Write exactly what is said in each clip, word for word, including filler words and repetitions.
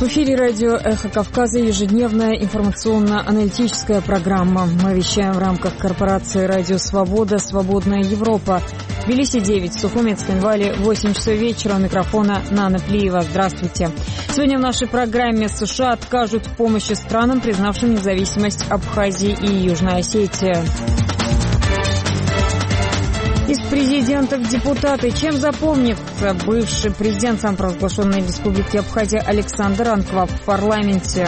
эфире радио «Эхо Кавказа» ежедневная информационно-аналитическая программа. Мы вещаем в рамках корпорации «Радио Свобода. Свободная Европа». Тбилиси девять, Сухуми, Цхинвали, восемь часов вечера. У микрофона Нана Плиева. Здравствуйте. Сегодня в нашей программе США откажут в помощи странам, признавшим независимость Абхазии и Южной Осетии. Из президентов депутаты. Чем запомнится бывший президент самопровозглашенной республики Абхазия Александр Анкваб в парламенте?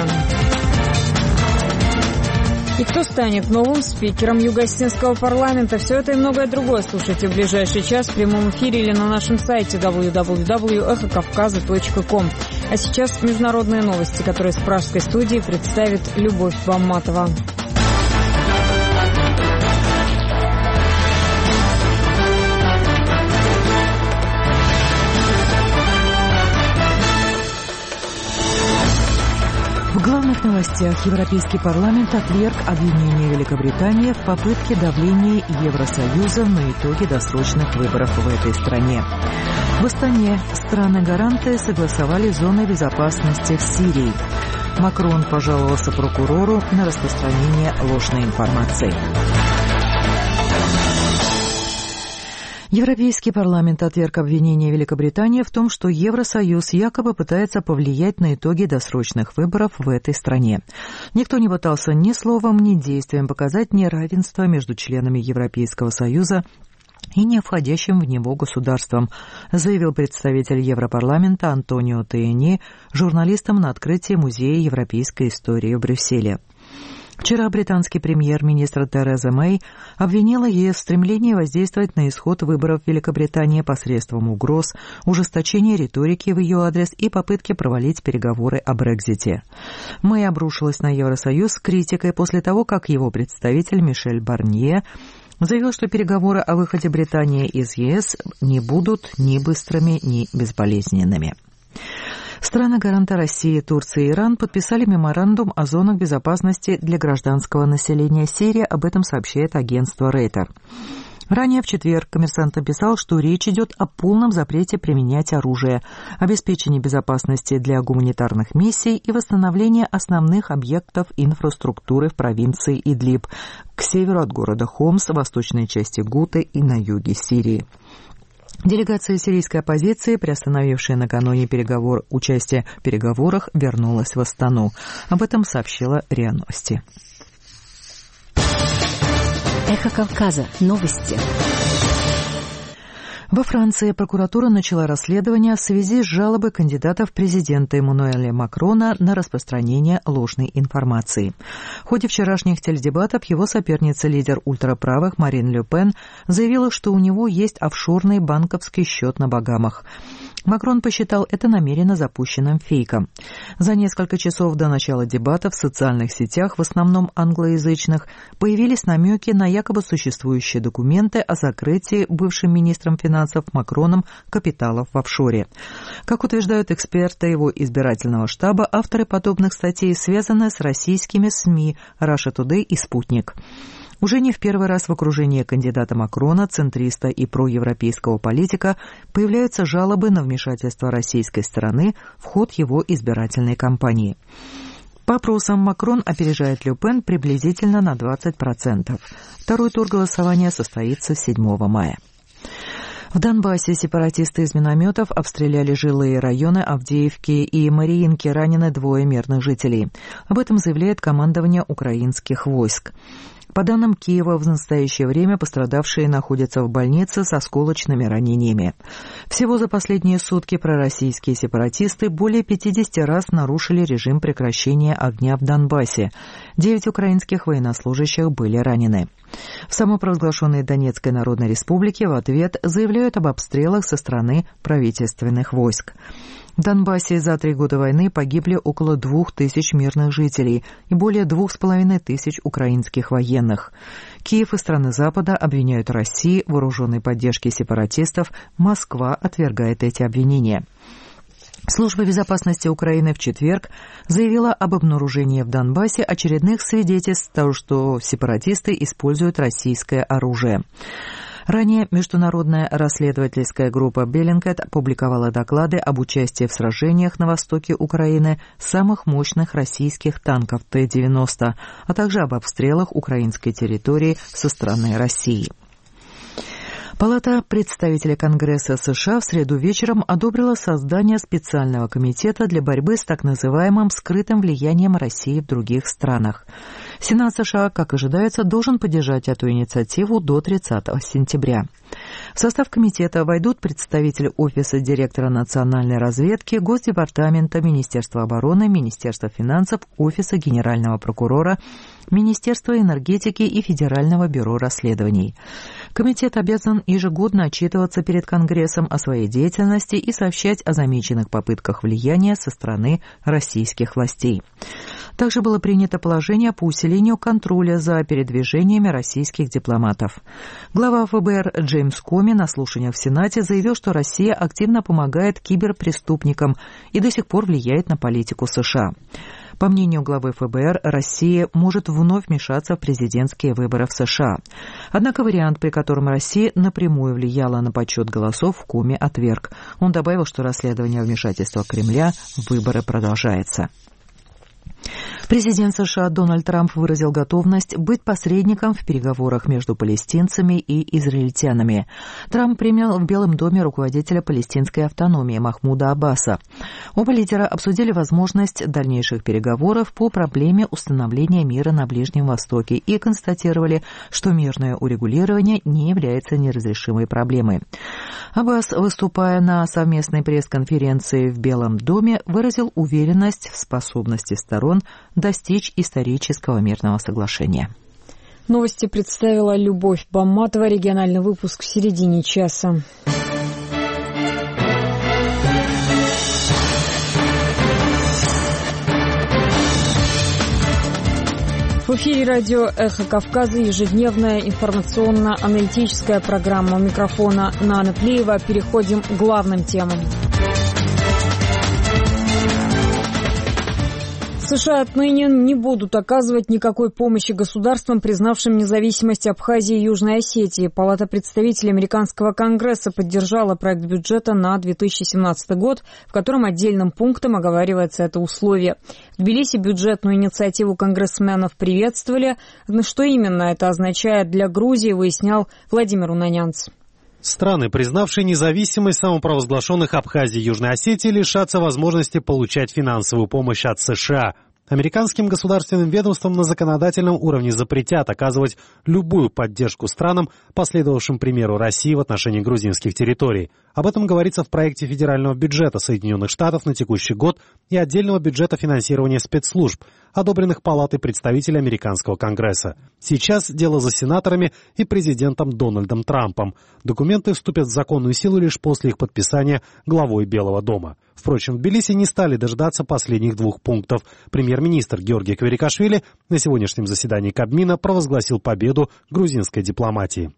И кто станет новым спикером Юго-Осетинского парламента? Все это и многое другое слушайте в ближайший час в прямом эфире или на нашем сайте дабл ю дабл ю дабл ю точка эхо кавказа точка ком. А сейчас международные новости, которые с пражской студии представит Любовь Бамматова. В главных новостях Европейский парламент отверг обвинение Великобритании в попытке давления Евросоюза на итоги досрочных выборов в этой стране. В Астане страны-гаранты согласовали зоны безопасности в Сирии. Макрон пожаловался прокурору на распространение ложной информации. Европейский парламент отверг обвинение Великобритании в том, что Евросоюз якобы пытается повлиять на итоги досрочных выборов в этой стране. Никто не пытался ни словом, ни действием показать неравенство между членами Европейского Союза и не входящим в него государством, заявил представитель Европарламента Антонио Таяни журналистам на открытии Музея европейской истории в Брюсселе. Вчера британский премьер-министр Тереза Мэй обвинила ЕС в стремлении воздействовать на исход выборов в Великобритании посредством угроз, ужесточения риторики в ее адрес и попытки провалить переговоры о Брексите. Мэй обрушилась на Евросоюз с критикой после того, как его представитель Мишель Барнье заявил, что переговоры о выходе Британии из ЕС не будут ни быстрыми, ни безболезненными. Страны-гаранты России, Турция и Иран подписали меморандум о зонах безопасности для гражданского населения Сирии. Об этом сообщает агентство Рейтер. Ранее в четверг «Коммерсант» написал, что речь идет о полном запрете применять оружие, обеспечении безопасности для гуманитарных миссий и восстановлении основных объектов инфраструктуры в провинции Идлиб, к северу от города Хомс, в восточной части Гуты и на юге Сирии. Делегация сирийской оппозиции, приостановившая накануне переговор, участие в переговорах, вернулась в Астану. Об этом сообщила РИА Новости. Эхо Кавказа. Новости. Во Франции прокуратура начала расследование в связи с жалобой кандидата в президенты Эммануэля Макрона на распространение ложной информации. В ходе вчерашних теледебатов его соперница, лидер ультраправых Марин Ле Пен, заявила, что у него есть офшорный банковский счет на Багамах. Макрон посчитал это намеренно запущенным фейком. За несколько часов до начала дебатов в социальных сетях, в основном англоязычных, появились намеки на якобы существующие документы о закрытии бывшим министром финансов Макроном капиталов в офшоре. Как утверждают эксперты его избирательного штаба, авторы подобных статей связаны с российскими СМИ «Раша Тудей» и «Спутник». Уже не в первый раз в окружении кандидата Макрона, центриста и проевропейского политика, появляются жалобы на вмешательство российской стороны в ход его избирательной кампании. По опросам Макрон опережает Ле Пен приблизительно на двадцать процентов. Второй тур голосования состоится седьмого мая. В Донбассе сепаратисты из минометов обстреляли жилые районы Авдеевки и Мариинки, ранены двое мирных жителей. Об этом заявляет командование украинских войск. По данным Киева, в настоящее время пострадавшие находятся в больнице с осколочными ранениями. Всего за последние сутки пророссийские сепаратисты более пятьдесят раз нарушили режим прекращения огня в Донбассе. Девять украинских военнослужащих были ранены. В самопровозглашенной Донецкой Народной Республике в ответ заявляют об обстрелах со стороны правительственных войск. В Донбассе за три года войны погибли около двух тысяч мирных жителей и более двух с половиной тысяч украинских военных. Киев и страны Запада обвиняют Россию в вооруженной поддержке сепаратистов. Москва отвергает эти обвинения. Служба безопасности Украины в четверг заявила об обнаружении в Донбассе очередных свидетельств того, что сепаратисты используют российское оружие. Ранее международная расследовательская группа Bellingcat опубликовала доклады об участии в сражениях на востоке Украины самых мощных российских танков Т девяносто, а также об обстрелах украинской территории со стороны России. Палата представителей Конгресса США в среду вечером одобрила создание специального комитета для борьбы с так называемым скрытым влиянием России в других странах. Сенат США, как ожидается, должен поддержать эту инициативу до тридцатого сентября. В состав комитета войдут представители Офиса директора национальной разведки, Госдепартамента, Министерства обороны, Министерства финансов, Офиса генерального прокурора, Министерства энергетики и Федерального бюро расследований. Комитет обязан ежегодно отчитываться перед Конгрессом о своей деятельности и сообщать о замеченных попытках влияния со стороны российских властей. Также было принято положение по усилению контроля за передвижениями российских дипломатов. Глава эф бэ эр Джеймс Коми на слушаниях в Сенате заявил, что Россия активно помогает киберпреступникам и до сих пор влияет на политику США. По мнению главы эф бэ эр, Россия может вновь вмешаться в президентские выборы в США. Однако вариант, при котором Россия напрямую влияла на подсчет голосов, Коми отверг. Он добавил, что расследование вмешательства Кремля в выборы продолжается. Президент США Дональд Трамп выразил готовность быть посредником в переговорах между палестинцами и израильтянами. Трамп принял в Белом доме руководителя палестинской автономии Махмуда Аббаса. Оба лидера обсудили возможность дальнейших переговоров по проблеме установления мира на Ближнем Востоке и констатировали, что мирное урегулирование не является неразрешимой проблемой. Аббас, выступая на совместной пресс-конференции в Белом доме, выразил уверенность в способности сторон достичь исторического мирного соглашения. Новости представила Любовь Бамматова. Региональный выпуск в середине часа. В эфире радио «Эхо Кавказа» ежедневная информационно-аналитическая программа. У микрофона Нана Плеева. Переходим к главным темам. США отныне не будут оказывать никакой помощи государствам, признавшим независимость Абхазии и Южной Осетии. Палата представителей Американского Конгресса поддержала проект бюджета на две тысячи семнадцатый год, в котором отдельным пунктом оговаривается это условие. В Тбилиси бюджетную инициативу конгрессменов приветствовали. Но что именно это означает для Грузии, выяснял Владимир Унанянц. Страны, признавшие независимость самопровозглашенных Абхазии и Южной Осетии, лишатся возможности получать финансовую помощь от США. Американским государственным ведомствам на законодательном уровне запретят оказывать любую поддержку странам, последовавшим примеру России в отношении грузинских территорий. Об этом говорится в проекте федерального бюджета Соединенных Штатов на текущий год и отдельного бюджета финансирования спецслужб, одобренных Палатой представителей Американского Конгресса. Сейчас дело за сенаторами и президентом Дональдом Трампом. Документы вступят в законную силу лишь после их подписания главой Белого дома. Впрочем, в Тбилиси не стали дождаться последних двух пунктов. Премьер-министр Георгий Кверикашвили на сегодняшнем заседании Кабмина провозгласил победу грузинской дипломатии.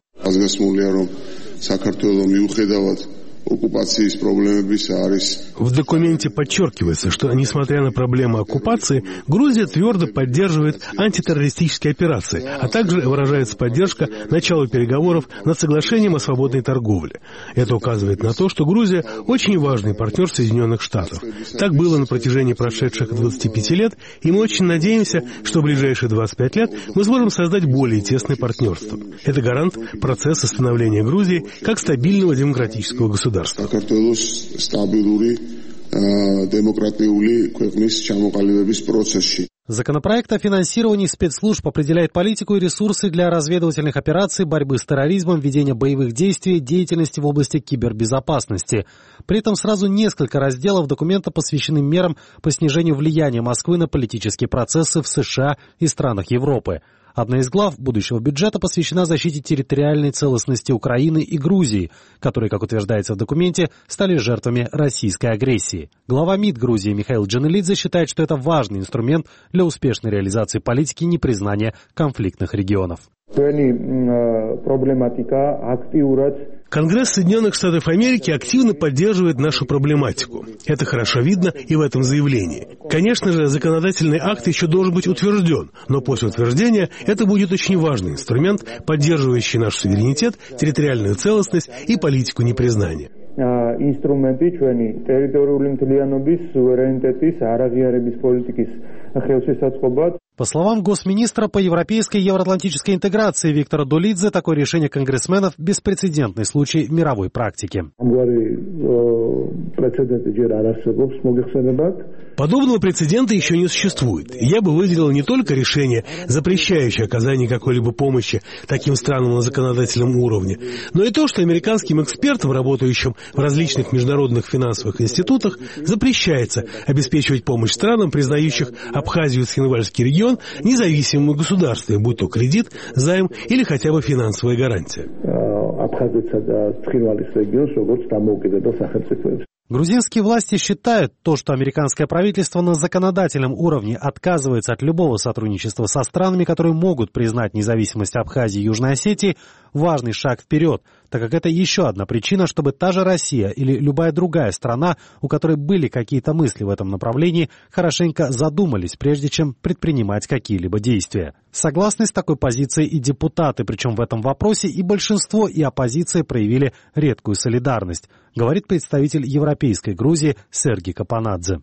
В документе подчеркивается, что, несмотря на проблемы оккупации, Грузия твердо поддерживает антитеррористические операции, а также выражается поддержка начала переговоров над соглашением о свободной торговле. Это указывает на то, что Грузия очень важный партнер Соединенных Штатов. Так было на протяжении прошедших двадцати пяти лет, и мы очень надеемся, что в ближайшие двадцать пять лет мы сможем создать более тесное партнерство. Это гарант процесса становления Грузии как стабильного демократического государства. Законопроект о финансировании спецслужб определяет политику и ресурсы для разведывательных операций, борьбы с терроризмом, ведения боевых действий, деятельности в области кибербезопасности. При этом сразу несколько разделов документа посвящены мерам по снижению влияния Москвы на политические процессы в США и странах Европы. Одна из глав будущего бюджета посвящена защите территориальной целостности Украины и Грузии, которые, как утверждается в документе, стали жертвами российской агрессии. Глава МИД Грузии Михаил Джанелидзе считает, что это важный инструмент для успешной реализации политики непризнания конфликтных регионов. Конгресс Соединенных Штатов Америки активно поддерживает нашу проблематику. Это хорошо видно и в этом заявлении. Конечно же, законодательный акт еще должен быть утвержден, но после утверждения это будет очень важный инструмент, поддерживающий наш суверенитет, территориальную целостность и политику непризнания. ინსტრუმენტი ჩვენი ტერიტორიული მთლიანობის, სუვერენიტეტის, არაღიარების პოლიტიკის ხელშესაწყობად. По словам госминистра по европейской и евроатлантической интеграции Виктора Дулидзе, такое решение конгрессменов – беспрецедентный случай в мировой практике. Подобного прецедента еще не существует. Я бы выделил не только решение, запрещающее оказание какой-либо помощи таким странам на законодательном уровне, но и то, что американским экспертам, работающим в различных международных финансовых институтах, запрещается обеспечивать помощь странам, признающих Абхазию и Цхинвальский регион независимым государством, будь то кредит, займ или хотя бы финансовая гарантия. Грузинские власти считают то, что американское правительство на законодательном уровне отказывается от любого сотрудничества со странами, которые могут признать независимость Абхазии и Южной Осетии, важный шаг вперед, так как это еще одна причина, чтобы та же Россия или любая другая страна, у которой были какие-то мысли в этом направлении, хорошенько задумались, прежде чем предпринимать какие-либо действия. Согласны с такой позицией и депутаты, причем в этом вопросе и большинство, и оппозиция проявили редкую солидарность, говорит представитель Европейской Грузии Сергей Капанадзе.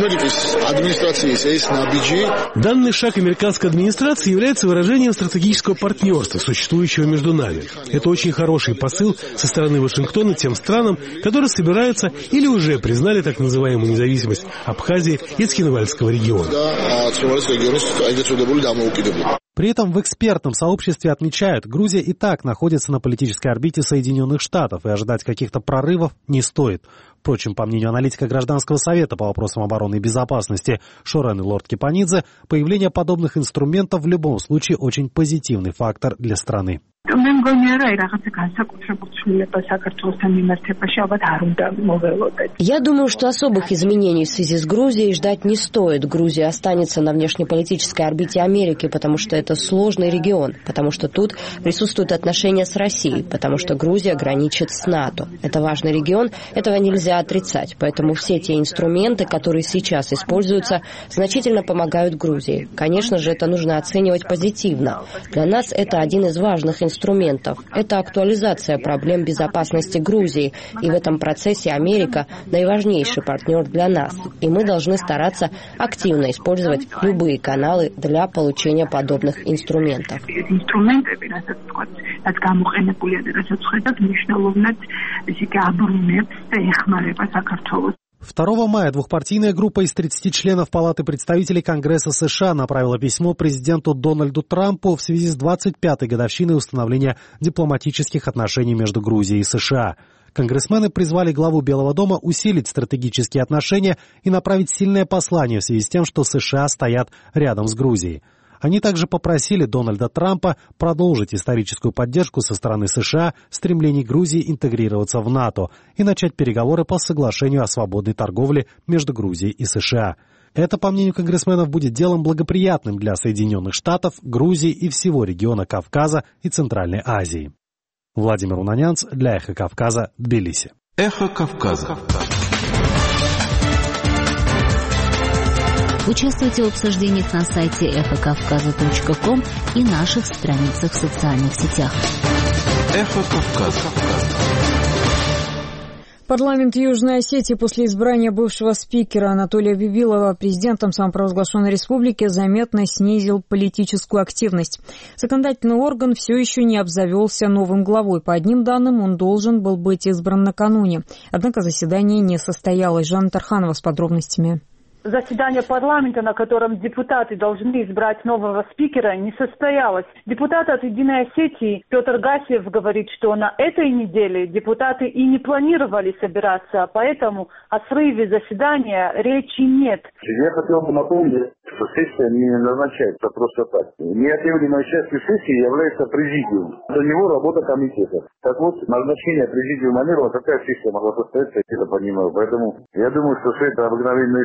Данный шаг американской администрации является выражением стратегического партнерства, существующего между нами. Это очень хороший посыл со стороны Вашингтона тем странам, которые собираются или уже признали так называемую независимость Абхазии и Цхинвальского региона. При этом в экспертном сообществе отмечают, Грузия и так находится на политической орбите Соединенных Штатов, и ожидать каких-то прорывов не стоит. Впрочем, по мнению аналитика Гражданского совета по вопросам обороны и безопасности Шорены Лорд-Кипанидзе, появление подобных инструментов в любом случае очень позитивный фактор для страны. Я думаю, что особых изменений в связи с Грузией ждать не стоит. Грузия останется на внешнеполитической орбите Америки, потому что это сложный регион, потому что тут присутствуют отношения с Россией, потому что Грузия граничит с НАТО. Это важный регион, этого нельзя отрицать. Поэтому все те инструменты, которые сейчас используются, значительно помогают Грузии. Конечно же, это нужно оценивать позитивно. Для нас это один из важных инструментов. инструментов. Это актуализация проблем безопасности Грузии, и в этом процессе Америка наиважнейший партнер для нас. И мы должны стараться активно использовать любые каналы для получения подобных инструментов. второго мая двухпартийная группа из тридцати членов Палаты представителей Конгресса США направила письмо президенту Дональду Трампу в связи с двадцать пятой годовщиной установления дипломатических отношений между Грузией и США. Конгрессмены призвали главу Белого дома усилить стратегические отношения и направить сильное послание в связи с тем, что США стоят рядом с Грузией. Они также попросили Дональда Трампа продолжить историческую поддержку со стороны США стремлений Грузии интегрироваться в НАТО и начать переговоры по соглашению о свободной торговле между Грузией и США. Это, по мнению конгрессменов, будет делом благоприятным для Соединенных Штатов, Грузии и всего региона Кавказа и Центральной Азии. Владимир Унанянц для Эхо Кавказа, Тбилиси. Эхо Кавказа. Участвуйте в обсуждениях на сайте эхо кавказа точка ком и наших страницах в социальных сетях. Эхо Кавказа. Парламент Южной Осетии после избрания бывшего спикера Анатолия Бибилова президентом самопровозглашенной республики заметно снизил политическую активность. Законодательный орган все еще не обзавелся новым главой. По одним данным, он должен был быть избран накануне. Однако заседание не состоялось. Жанна Тарханова с подробностями. Заседание парламента, на котором депутаты должны избрать нового спикера, не состоялось. Депутат от «Единой Осетии» Петр Гасиев говорит, что на этой неделе депутаты и не планировали собираться, поэтому о срыве заседания речи нет. Я хотел бы напомнить, что сессия не назначается просто так. Неотъемлемой частью сессии является президиум. До него работа комитета. Так вот, назначение президиума не было, какая сессия могла состояться, я это понимаю. Поэтому я думаю, что все это обыкновенные слухи.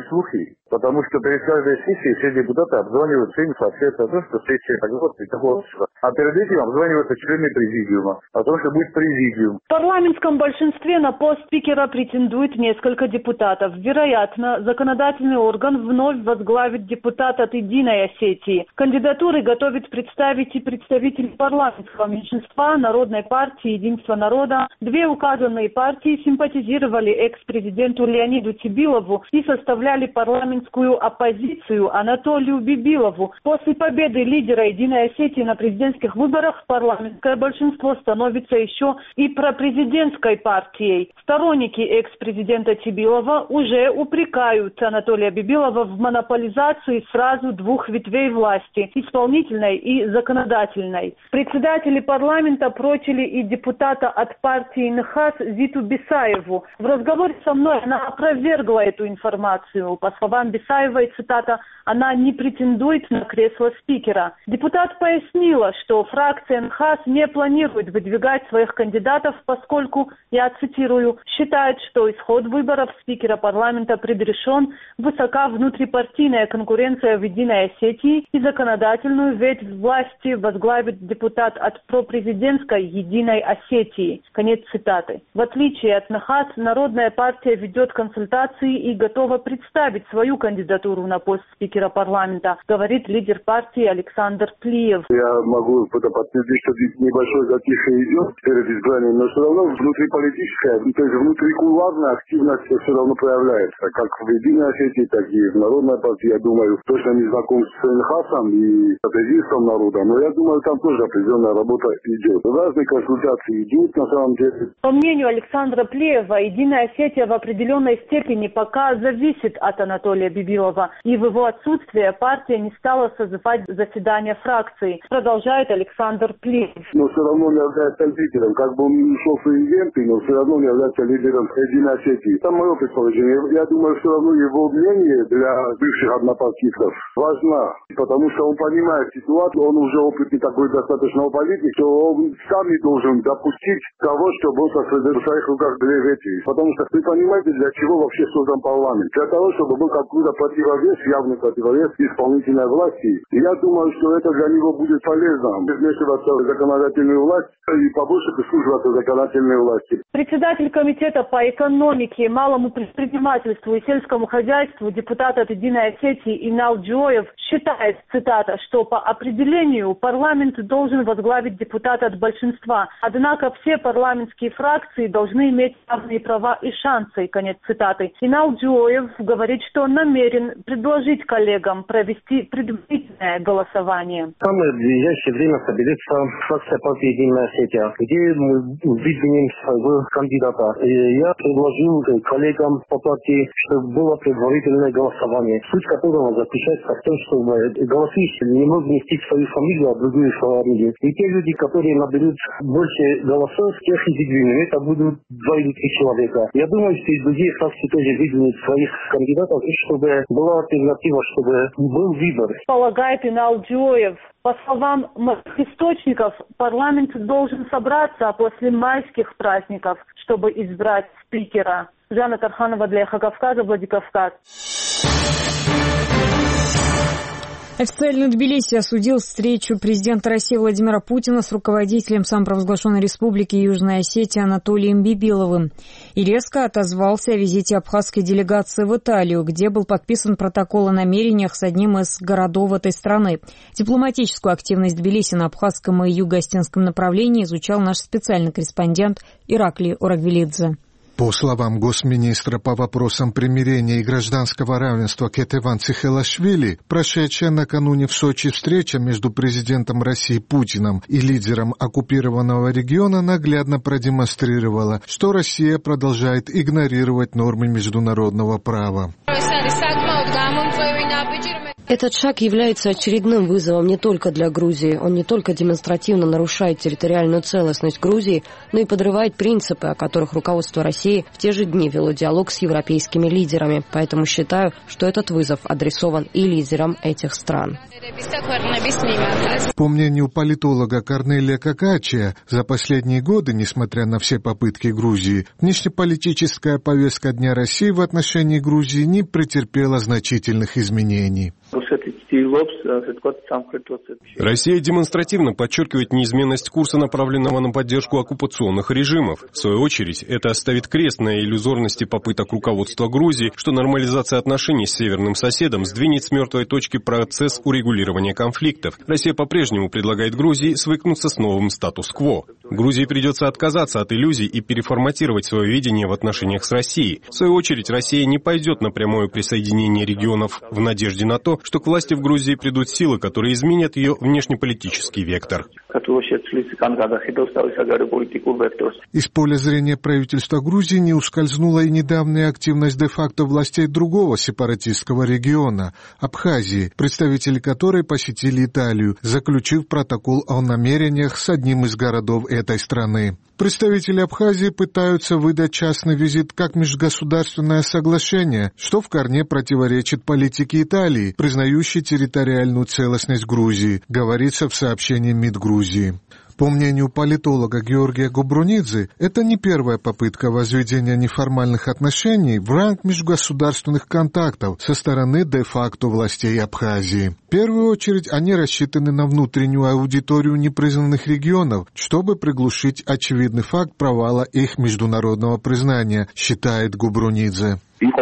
сессии. Потому что перед каждой сессией все депутаты обзваниваются им, соответственно, о том, что сессия такого такого. А перед этим обзваниваются члены президиума о том, что будет президиум. В парламентском большинстве на пост спикера претендует несколько депутатов. Вероятно, законодательный орган вновь возглавит депутат от Единой Осетии. Кандидатуры готовит представить и представитель парламентского меньшинства Народной партии «Единство народа». Две указанные партии симпатизировали экс-президенту Леониду Тибилову и составляли парламентскую оппозицию Анатолию Бибилову. После победы лидера Единой Осетии на президентских выборах парламентское большинство становится еще и пропрезидентской партией. Сторонники экс-президента Тибилова уже упрекают Анатолия Бибилова в монополизации сразу двух ветвей власти – исполнительной и законодательной. Председатели парламента прочили и депутата от партии НХАС Зиту Бисаеву. В разговоре со мной она опровергла эту информацию. По словам Бисаевой, цитата, она не претендует на кресло спикера. Депутат пояснила, что фракция НХАС не планирует выдвигать своих кандидатов, поскольку, я цитирую, считает, что исход выборов спикера парламента предрешен, высока внутрипартийная конкуренция в Единой Осетии и законодательную ветвь власти возглавит депутат от пропрезидентской Единой Осетии. Конец цитаты. В отличие от НХАС, Народная партия ведет консультации и готова представить свою кандидатуру на пост спикера парламента, говорит лидер партии Александр Плиев. Я могу это подтвердить, что небольшой затишье идет перед избранием, но все равно внутриполитическая, то есть внутрикулуарная активность все равно проявляется, как в Единой Осетии, так и в Народной партии. Я думаю, точно не знаком с НХАСом и с единством народа, но я думаю, там тоже определенная работа идет. Разные консультации идут на самом деле. По мнению Александра Плиева, Единая Осетия в определенной степени пока зависит от Анатолия Бибилова, и в его отсутствие партия не стала созывать заседания фракции, продолжает Александр Плиев. Но все равно он является лидером, как бы он не ушел в президенты, но все равно он является лидером Единой Осетии. Это мое предположение. Я думаю, все равно его мнение для бывших однопартийцев важно, потому что он понимает ситуацию, он уже опытный такой достаточно политик, что он сам не должен допустить того, чтобы он сосредоточил в своих руках две ветви. Потому что вы понимаете, для чего вообще создан парламент? Для того, чтобы был какой-то противовес, явный противовес исполнительной власти. И я думаю, что это для него будет полезно. Вмешиваться в законодательную власть и побольше прислушиваться законодательной власти. Председатель комитета по экономике, малому предпринимательству и сельскому хозяйству, депутат от Единой Осетии Инал Джоев считает, цитата, что по определению парламент должен возглавить депутата от большинства. Однако все парламентские фракции должны иметь равные права и шансы. Конец цитаты. Инал Джоев говорит, что он намерен предложить коллегам провести предварительное голосование. Там в ближайшее время соберется фракция партии Единая Осетия, где мы выдвинем своего кандидата. И я предложил коллегам по партии, чтобы было предварительное голосование, суть которого заключается в том, что голосующие не могут внести свою фамилию, а другую фамилию. И те люди, которые наберут больше голосов, тех и выдвинем. Это будут два или три человека. Я думаю, что и другие фракции тоже выдвинут своих кандидатов, чтобы была альтернатива, чтобы был выбор. Полагает Инал Джоев. По словам моих источников, парламент должен собраться после майских праздников, чтобы избрать спикера. Жанна Тарханова для Эхо Кавказа, Владикавказ. Официально Тбилиси осудил встречу президента России Владимира Путина с руководителем самопровозглашенной республики Южная Осетия Анатолием Бибиловым и резко отозвался о визите абхазской делегации в Италию, где был подписан протокол о намерениях с одним из городов этой страны. Дипломатическую активность Тбилиси на абхазском и юго-осетинском направлении изучал наш специальный корреспондент Ираклий Урагвелидзе. По словам госминистра по вопросам примирения и гражданского равенства Кетеван Цихелашвили, прошедшая накануне в Сочи встреча между президентом России Путиным и лидером оккупированного региона наглядно продемонстрировала, что Россия продолжает игнорировать нормы международного права. Этот шаг является очередным вызовом не только для Грузии. Он не только демонстративно нарушает территориальную целостность Грузии, но и подрывает принципы, о которых руководство России в те же дни вело диалог с европейскими лидерами. Поэтому считаю, что этот вызов адресован и лидерам этих стран. По мнению политолога Корнелия Какачия, за последние годы, несмотря на все попытки Грузии, внешнеполитическая повестка дня России в отношении Грузии не претерпела значительных изменений. Россия демонстративно подчеркивает неизменность курса, направленного на поддержку оккупационных режимов. В свою очередь, это ставит крест на иллюзорности попыток руководства Грузии, что нормализация отношений с северным соседом сдвинет с мертвой точки процесс урегулирования конфликтов. Россия по-прежнему предлагает Грузии свыкнуться с новым статус-кво. Грузии придется отказаться от иллюзий и переформатировать свое видение в отношениях с Россией. В свою очередь, Россия не пойдет на прямое присоединение регионов в надежде на то, что к власти в Грузии придут силы, которые изменят ее внешнеполитический вектор. Из поля зрения правительства Грузии не ускользнула и недавняя активность де-факто властей другого сепаратистского региона – Абхазии, представители которой посетили Италию, заключив протокол о намерениях с одним из городов этой страны. Представители Абхазии пытаются выдать частный визит как межгосударственное соглашение, что в корне противоречит политике Италии, признающей территориальную целостность Грузии, говорится в сообщении МИД Грузии. По мнению политолога Георгия Гобрунидзе, это не первая попытка возведения неформальных отношений в ранг межгосударственных контактов со стороны де-факто властей Абхазии. В первую очередь они рассчитаны на внутреннюю аудиторию непризнанных регионов, чтобы приглушить очевидный факт провала их международного признания, считает Гобрунидзе.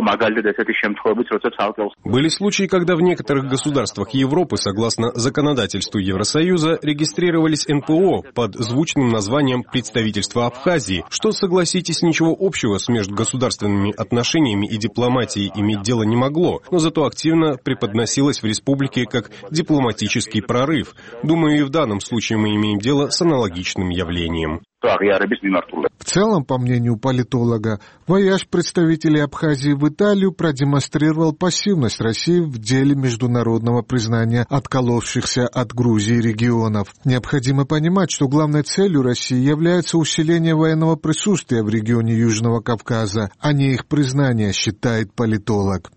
Были случаи, когда в некоторых государствах Европы, согласно законодательству Евросоюза, регистрировались эн пэ о под звучным названием «Представительство Абхазии», что, согласитесь, ничего общего с межгосударственными отношениями и дипломатией иметь дело не могло, но зато активно преподносилось в республике как дипломатический прорыв. Думаю, и в данном случае мы имеем дело с аналогичным явлением. В целом, по мнению политолога, вояж представителей Абхазии в Италию продемонстрировал пассивность России в деле международного признания отколовшихся от Грузии регионов. Необходимо понимать, что главной целью России является усиление военного присутствия в регионе Южного Кавказа, а не их признание, считает политолог.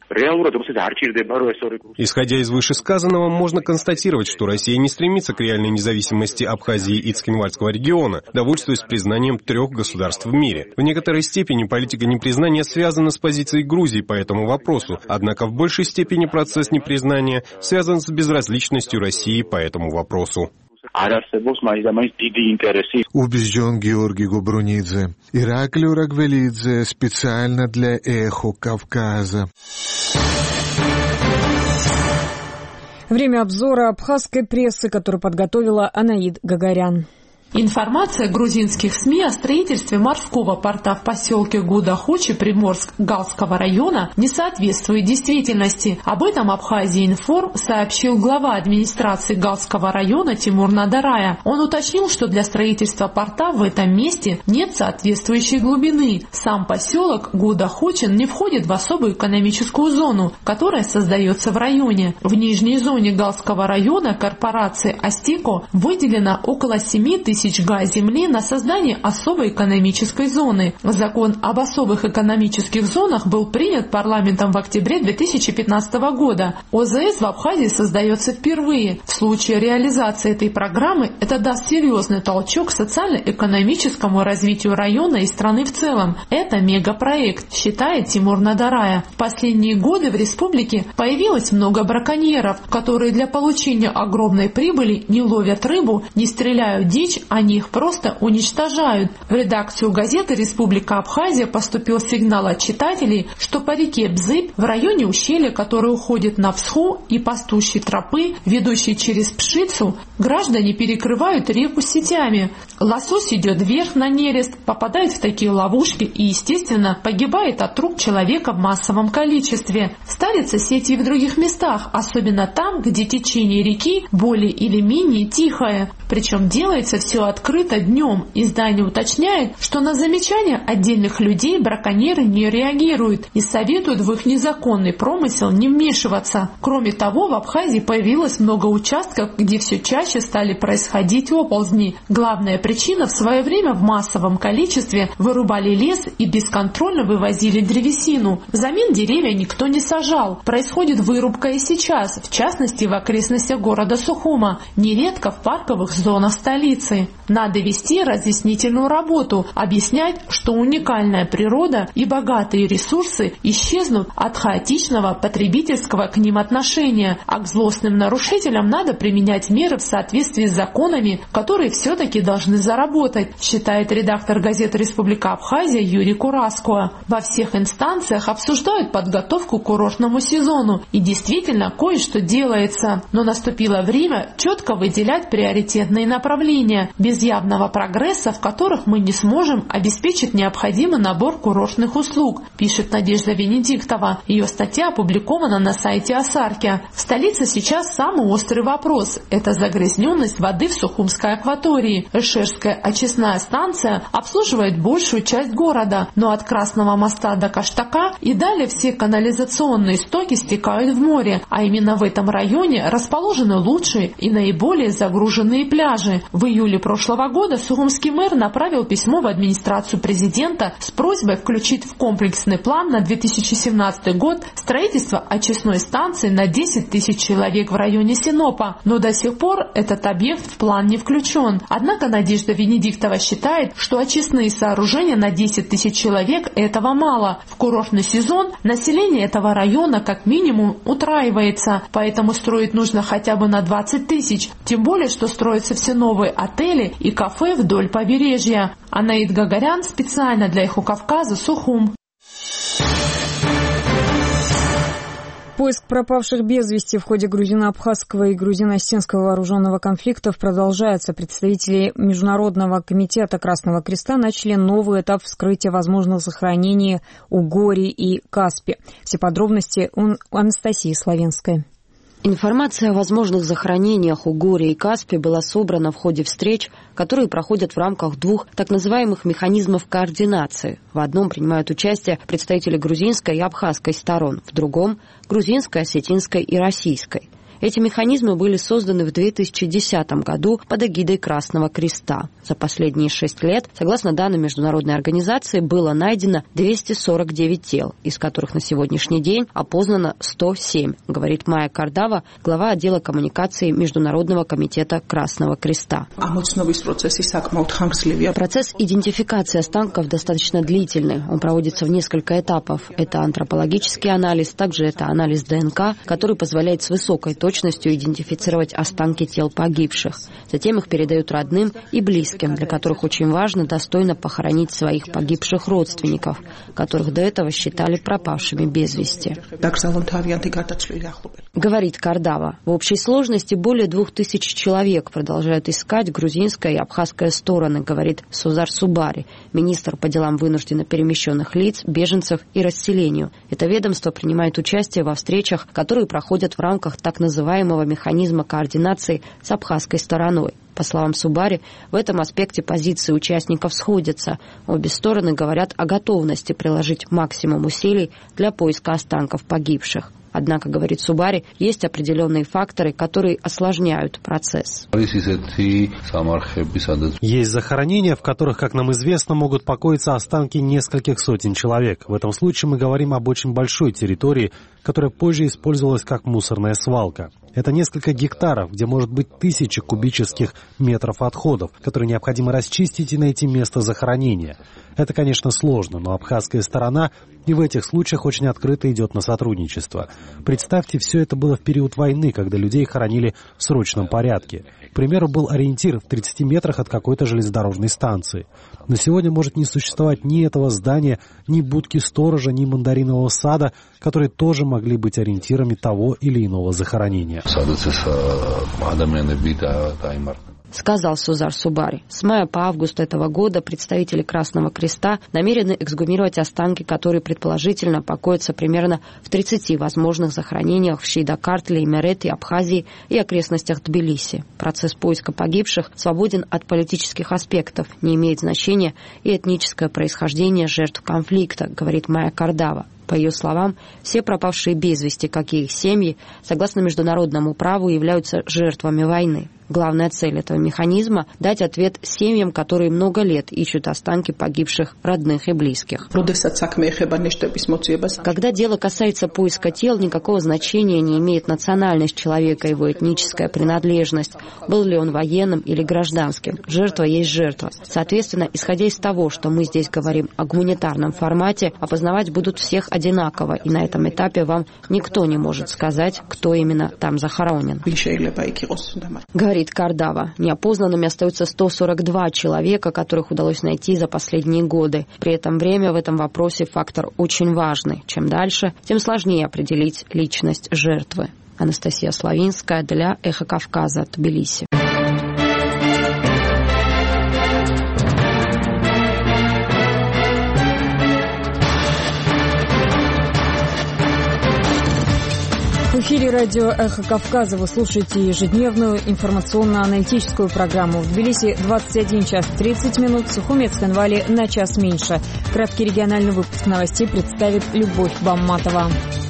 Исходя из вышесказанного, можно констатировать, что Россия не стремится к реальной независимости Абхазии и Цхинвальского региона, довольствуясь признанием трех государств в мире. В некоторой степени политика непризнания связана с позицией Грузии по этому вопросу, однако в большей степени процесс непризнания связан с безразличностью России по этому вопросу. Убежден Георгий Гобрунидзе. Ираклий Рагвелидзе специально для «Эхо Кавказа». Время обзора абхазской прессы, которую подготовила Анаид Гагарян. Информация грузинских СМИ о строительстве морского порта в поселке Гудахучи Приморск-Галского района не соответствует действительности. Об этом Абхазия-Информ сообщил глава администрации Галского района Тимур Надарая. Он уточнил, что для строительства порта в этом месте нет соответствующей глубины. Сам поселок Гудахучин не входит в особую экономическую зону, которая создается в районе. В нижней зоне Галского района корпорации Астико выделено около семи тысяч га земли на создание особой экономической зоны. Закон об особых экономических зонах был принят парламентом в октябре две тысячи пятнадцатого года. о зэ эс в Абхазии создается впервые. В случае реализации этой программы это даст серьезный толчок социально-экономическому развитию района и страны в целом. Это мегапроект, считает Тимур Надарая. В последние годы в республике появилось много браконьеров, которые для получения огромной прибыли не ловят рыбу, не стреляют дичь, они их просто уничтожают. В редакцию газеты «Республика Абхазия» поступил сигнал от читателей, что по реке Бзыб в районе ущелья, который уходит на Псху, и пастущей тропы, ведущей через Пшицу, граждане перекрывают реку сетями. Лосось идет вверх на нерест, попадает в такие ловушки и, естественно, погибает от рук человека в массовом количестве. Ставятся сети и в других местах, особенно там, где течение реки более или менее тихое. Причем делается все все открыто днем. Издание уточняет, что на замечания отдельных людей браконьеры не реагируют и советуют в их незаконный промысел не вмешиваться. Кроме того, в Абхазии появилось много участков, где все чаще стали происходить оползни. Главная причина — в свое время в массовом количестве вырубали лес и бесконтрольно вывозили древесину. Взамен деревья никто не сажал. Происходит вырубка и сейчас, в частности в окрестностях города Сухума, нередко в парковых зонах столицы. Надо вести разъяснительную работу, объяснять, что уникальная природа и богатые ресурсы исчезнут от хаотичного потребительского к ним отношения, а к злостным нарушителям надо применять меры в соответствии с законами, которые все-таки должны заработать, считает редактор газеты «Республика Абхазия» Юрий Кураскуа. Во всех инстанциях обсуждают подготовку к курортному сезону, и действительно кое-что делается. Но наступило время четко выделять приоритетные направления, без явного прогресса, в которых мы не сможем обеспечить необходимый набор курортных услуг, пишет Надежда Венедиктова. Ее статья опубликована на сайте Асарки. В столице сейчас самый острый вопрос – это загрязненность воды в Сухумской акватории. Эшерская очистная станция обслуживает большую часть города, но от Красного моста до Каштака и далее все канализационные стоки стекают в море, а именно в этом районе расположены лучшие и наиболее загруженные пляжи. В июле прошлого года сухумский мэр направил письмо в администрацию президента с просьбой включить в комплексный план на две тысячи семнадцатый год строительство очистной станции на десять тысяч человек в районе Синопа, но до сих пор этот объект в план не включен. Однако Надежда Венедиктова считает, что очистные сооружения на десять тысяч человек этого мало. В курортный сезон население этого района как минимум утраивается, поэтому строить нужно хотя бы на двадцать тысяч, тем более, что строятся все новые отели и кафе вдоль побережья. Анаид Гагарян специально для «Эхо Кавказа», Сухум. Поиск пропавших без вести в ходе грузино-абхазского и грузино-осетинского вооруженного конфликтов продолжается. Представители Международного комитета Красного Креста начали новый этап вскрытия возможных захоронений у Гори и Каспи. Все подробности у Анастасии Славенской. Информация о возможных захоронениях у Гори и Каспи была собрана в ходе встреч, которые проходят в рамках двух так называемых механизмов координации. В одном принимают участие представители грузинской и абхазской сторон, в другом – грузинской, осетинской и российской. Эти механизмы были созданы в две тысячи десятом году под эгидой Красного Креста. За последние шесть лет, согласно данным международной организации, было найдено двести сорок девять тел, из которых на сегодняшний день опознано сто семь, говорит Майя Кардава, глава отдела коммуникации Международного комитета Красного Креста. Процесс идентификации останков достаточно длительный. Он проводится в несколько этапов. Это антропологический анализ, также это анализ ДНК, который позволяет с высокой точностью точностью идентифицировать останки тел погибших. Затем их передают родным и близким, для которых очень важно достойно похоронить своих погибших родственников, которых до этого считали пропавшими без вести. Говорит Кардава, в общей сложности более двух тысяч человек продолжают искать грузинская и абхазская стороны, говорит Сузар Субари, министр по делам вынужденно перемещенных лиц, беженцев и расселению. Это ведомство принимает участие во встречах, которые проходят в рамках так называемых называемого механизма координации с абхазской стороной. По словам Субари, в этом аспекте позиции участников сходятся. Обе стороны говорят о готовности приложить максимум усилий для поиска останков погибших. Однако, говорит Субари, есть определенные факторы, которые осложняют процесс. Есть захоронения, в которых, как нам известно, могут покоиться останки нескольких сотен человек. В этом случае мы говорим об очень большой территории, которая позже использовалась как мусорная свалка. Это несколько гектаров, где может быть тысячи кубических метров отходов, которые необходимо расчистить и найти место захоронения. Это, конечно, сложно, но абхазская сторона и в этих случаях очень открыто идет на сотрудничество. Представьте, все это было в период войны, когда людей хоронили в срочном порядке. К примеру, был ориентир в тридцати метрах от какой-то железнодорожной станции. Но сегодня может не существовать ни этого здания, ни будки сторожа, ни мандаринового сада, которые тоже могли быть ориентирами того или иного захоронения. сказал Сузар Субари. С мая по август этого года представители Красного Креста намерены эксгумировать останки, которые предположительно покоятся примерно в тридцати возможных захоронениях в Шейдакартле, Имереты, Абхазии и окрестностях Тбилиси. Процесс поиска погибших свободен от политических аспектов, не имеет значения и этническое происхождение жертв конфликта, говорит Майя Кардава. По ее словам, все пропавшие без вести, как и их семьи, согласно международному праву, являются жертвами войны. Главная цель этого механизма – дать ответ семьям, которые много лет ищут останки погибших родных и близких. Когда дело касается поиска тел, никакого значения не имеет национальность человека, его этническая принадлежность, был ли он военным или гражданским. Жертва есть жертва. Соответственно, исходя из того, что мы здесь говорим о гуманитарном формате, опознавать будут всех одинаково, и на этом этапе вам никто не может сказать, кто именно там захоронен. Говорит Кардава. Неопознанными остаются сто сорок два человека, которых удалось найти за последние годы. При этом время в этом вопросе фактор очень важный. Чем дальше, тем сложнее определить личность жертвы. Анастасия Славинская для Эхо Кавказа, Тбилиси. В эфире радио «Эхо Кавказа» вы слушаете ежедневную информационно-аналитическую программу. В Тбилиси двадцать один час тридцать минут, в Сухуми, Цхинвале на час меньше. Краткий региональный выпуск новостей представит Любовь Бамматова.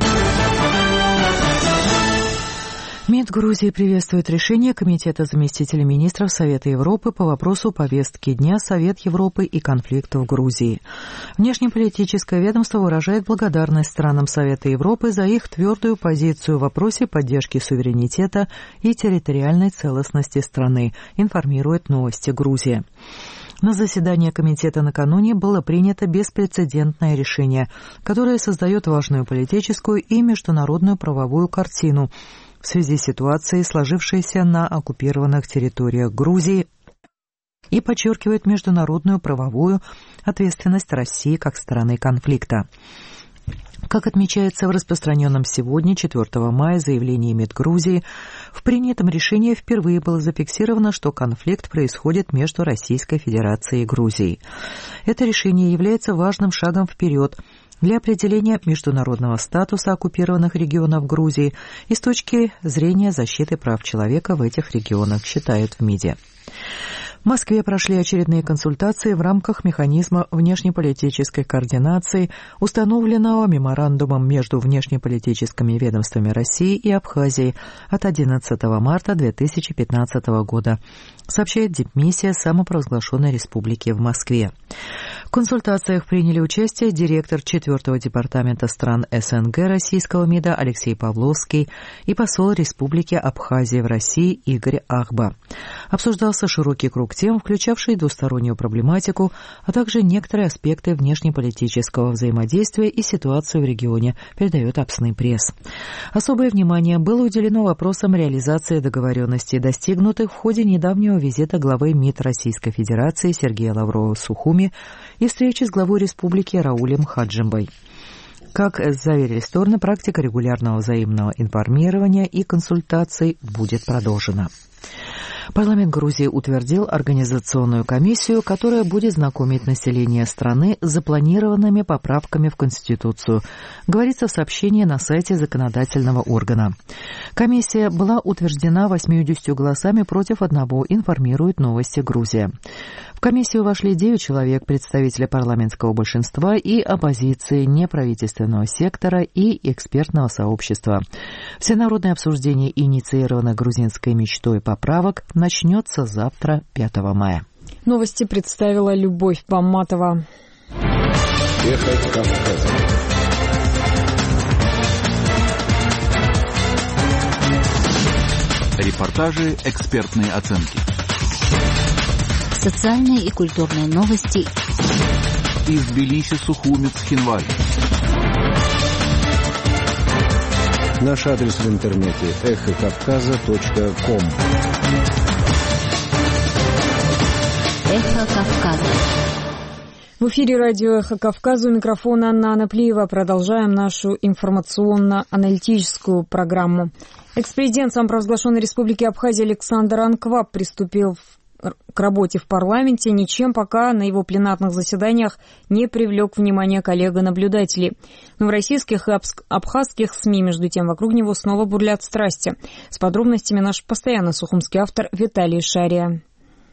МИД Грузии приветствует решение Комитета заместителей министров Совета Европы по вопросу повестки дня Совет Европы и конфликт в Грузии. Внешнеполитическое ведомство выражает благодарность странам Совета Европы за их твердую позицию в вопросе поддержки суверенитета и территориальной целостности страны, информирует «Новости Грузии». На заседании комитета накануне было принято беспрецедентное решение, которое создает важную политическую и международную правовую картину в связи с ситуацией, сложившейся на оккупированных территориях Грузии, и подчеркивает международную правовую ответственность России как стороны конфликта. Как отмечается в распространенном сегодня, четвёртого мая, заявлении МИД Грузии, в принятом решении впервые было зафиксировано, что конфликт происходит между Российской Федерацией и Грузией. Это решение является важным шагом вперед для определения международного статуса оккупированных регионов Грузии и с точки зрения защиты прав человека в этих регионах, считают в МИДе. В Москве прошли очередные консультации в рамках механизма внешнеполитической координации, установленного меморандумом между внешнеполитическими ведомствами России и Абхазии от одиннадцатого марта две тысячи пятнадцатого года, сообщает дипмиссия самопровозглашенной республики в Москве. В консультациях приняли участие директор четвёртого департамента стран СНГ российского МИДа Алексей Павловский и посол Республики Абхазия в России Игорь Ахба. Обсуждался широкий круг тем, включавший двустороннюю проблематику, а также некоторые аспекты внешнеполитического взаимодействия и ситуацию в регионе, передает Апсный пресс. Особое внимание было уделено вопросам реализации договоренностей, достигнутых в ходе недавнего визита главы МИД Российской Федерации Сергея Лаврова в Сухуми и встречи с главой республики Раулем Хаджимбой. Как заверили стороны, практика регулярного взаимного информирования и консультаций будет продолжена. Парламент Грузии утвердил организационную комиссию, которая будет знакомить население страны с запланированными поправками в Конституцию, говорится в сообщении на сайте законодательного органа. Комиссия была утверждена восьмидесятью голосами против одного, информирует «Новости Грузия». В комиссию вошли девять человек, представители парламентского большинства и оппозиции, неправительственного сектора и экспертного сообщества. Всенародное обсуждение инициированных грузинской мечтой поправок начнется завтра, пятого мая. Новости представила Любовь Бамматова. Эхо Кавказа. Репортажи, экспертные оценки. Социальные и культурные новости. Из Тбилиси, Сухуми, Цхинвали. Наш адрес в интернете эхо кавказа точка ком. Эхо Кавказа. В эфире радио «Эхо Кавказа», у микрофона Анна Анаплиева. Продолжаем нашу информационно-аналитическую программу. Экс-президент самопровозглашенной республики Абхазия Александр Анкваб приступил к работе в парламенте, ничем пока на его пленарных заседаниях не привлек внимание коллега-наблюдателей. Но в российских и абхазских СМИ, между тем, вокруг него снова бурлят страсти. С подробностями наш постоянно сухумский автор Виталий Шария.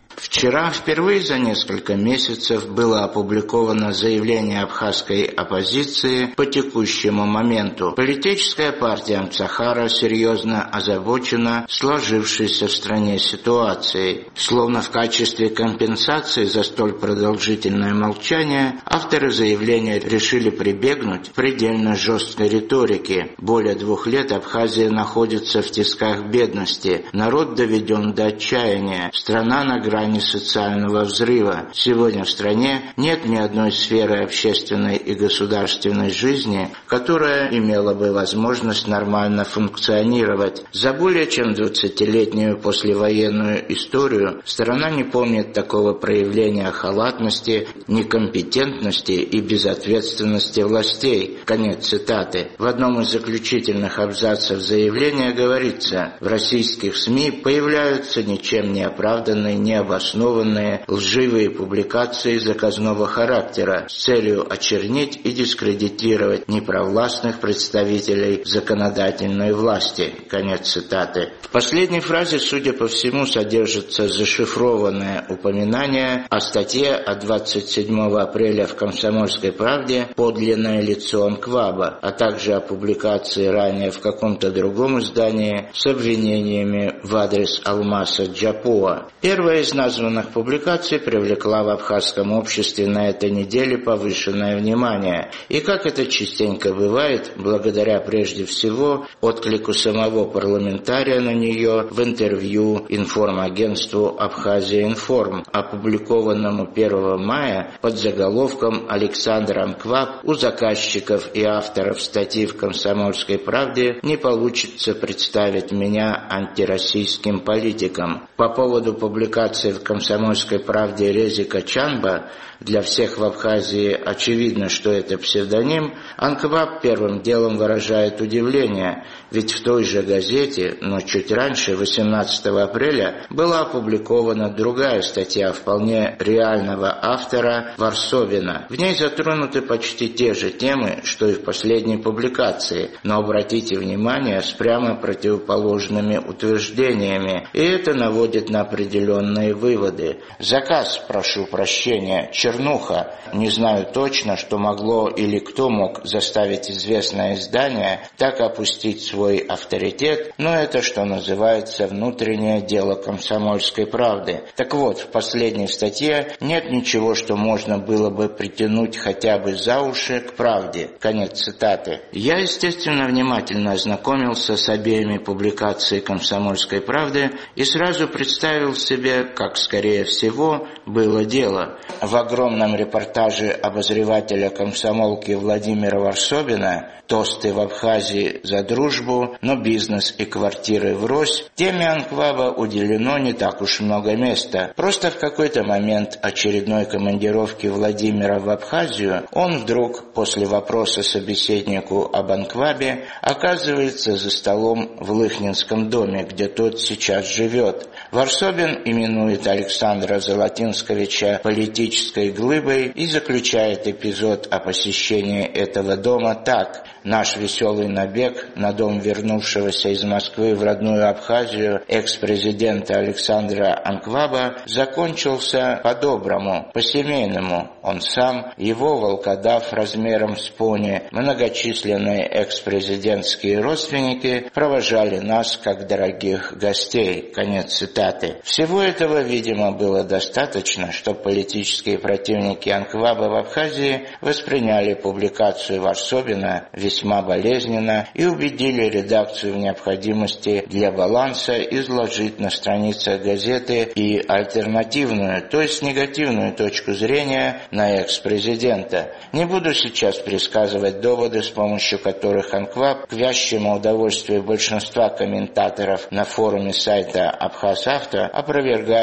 Вчера впервые за несколько месяцев было опубликовано заявление абхазской оппозиции по текущему моменту. Политическая партия Амцахара серьезно озабочена сложившейся в стране ситуацией. Словно в качестве компенсации за столь продолжительное молчание, авторы заявления решили прибегнуть к предельно жесткой риторике. Более двух лет Абхазия находится в тисках бедности, народ доведен до отчаяния, страна на грани социального взрыва. Сегодня в стране нет ни одной сферы общественной и государственной жизни, которая имела бы возможность нормально функционировать. За более чем двадцатилетнюю послевоенную историю страна не помнит такого проявления халатности, некомпетентности и безответственности властей. Конец цитаты. В одном из заключительных абзацев заявления говорится: в российских СМИ появляются ничем не оправданные, необоснованные основанные лживые публикации заказного характера с целью очернить и дискредитировать непровластных представителей законодательной власти. Конец цитаты. В последней фразе, судя по всему, содержится зашифрованное упоминание о статье от двадцать седьмого апреля в «Комсомольской правде» «Подлинное лицо Анкваба», а также о публикации ранее в каком-то другом издании с обвинениями в адрес Алмаса Джапуа. Первая из названных публикаций привлекла в абхазском обществе на этой неделе повышенное внимание. И, как это частенько бывает, благодаря прежде всего отклику самого парламентария на нее в интервью информагентству «Абхазия-Информ», опубликованному первого мая под заголовком «Александр Анкваб у заказчиков и авторов статьи в «Комсомольской правде» не получится представить меня антироссийским политиком». По поводу публикации в «Комсомольской правде» Резика Чанба, для всех в Абхазии очевидно, что это псевдоним, Анкваб первым делом выражает удивление, ведь в той же газете, но чуть раньше, восемнадцатого апреля, была опубликована другая статья вполне реального автора Варсобина. В ней затронуты почти те же темы, что и в последней публикации, но обратите внимание, с прямо противоположными утверждениями, и это наводит на определенные выводы. Заказ, прошу прощения, чернуха. Не знаю точно, что могло или кто мог заставить известное издание так опустить свой авторитет, но это, что называется, внутреннее дело «Комсомольской правды». Так вот, в последней статье нет ничего, что можно было бы притянуть хотя бы за уши к правде. Конец цитаты. Я, естественно, внимательно ознакомился с обеими публикациями «Комсомольской правды» и сразу представил себе, как, скорее всего, было дело. В огромном репортаже обозревателя комсомолки Владимира Варсобина «Тосты в Абхазии за дружбу, но бизнес и квартиры врозь» теме Анкваба уделено не так уж много места. Просто в какой-то момент очередной командировки Владимира в Абхазию он вдруг, после вопроса собеседнику об Анквабе, оказывается за столом в Лыхнинском доме, где тот сейчас живет. Варсобин именует Александра Золотинсковича политической глыбой и заключает эпизод о посещении этого дома так: «Наш веселый набег на дом вернувшегося из Москвы в родную Абхазию экс-президента Александра Анкваба закончился по-доброму, по-семейному. Он сам, его волкодав размером с пони, многочисленные экс-президентские родственники провожали нас как дорогих гостей». Конец цитаты. Всего этого, видимо, было достаточно, чтобы политические противники Анкваба в Абхазии восприняли публикацию Варсобина весьма болезненно и убедили редакцию в необходимости для баланса изложить на страницах газеты и альтернативную, то есть негативную точку зрения на экс-президента. Не буду сейчас пересказывать доводы, с помощью которых Анкваб, к вящему удовольствию большинства комментаторов на форуме сайта «Абхазавто», опровергает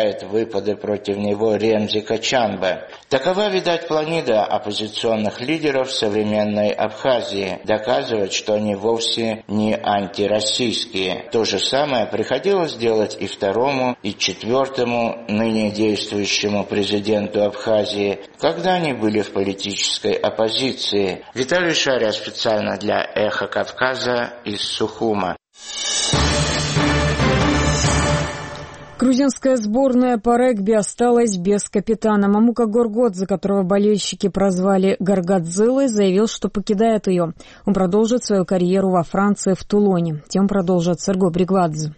осуждает выпады против него Ремзи Качанбе. Такова, видать, планида оппозиционных лидеров современной Абхазии – доказывать, что они вовсе не антироссийские. То же самое приходилось делать и второму, и четвертому ныне действующему президенту Абхазии, когда они были в политической оппозиции. Виталий Шаря специально для «Эхо Кавказа» из Сухума. Грузинская сборная по регби осталась без капитана. Мамука Горгодзе, которого болельщики прозвали Горгодзиллой, заявил, что покидает ее. Он продолжит свою карьеру во Франции в Тулоне. Тем продолжит Серго Бригвадзе.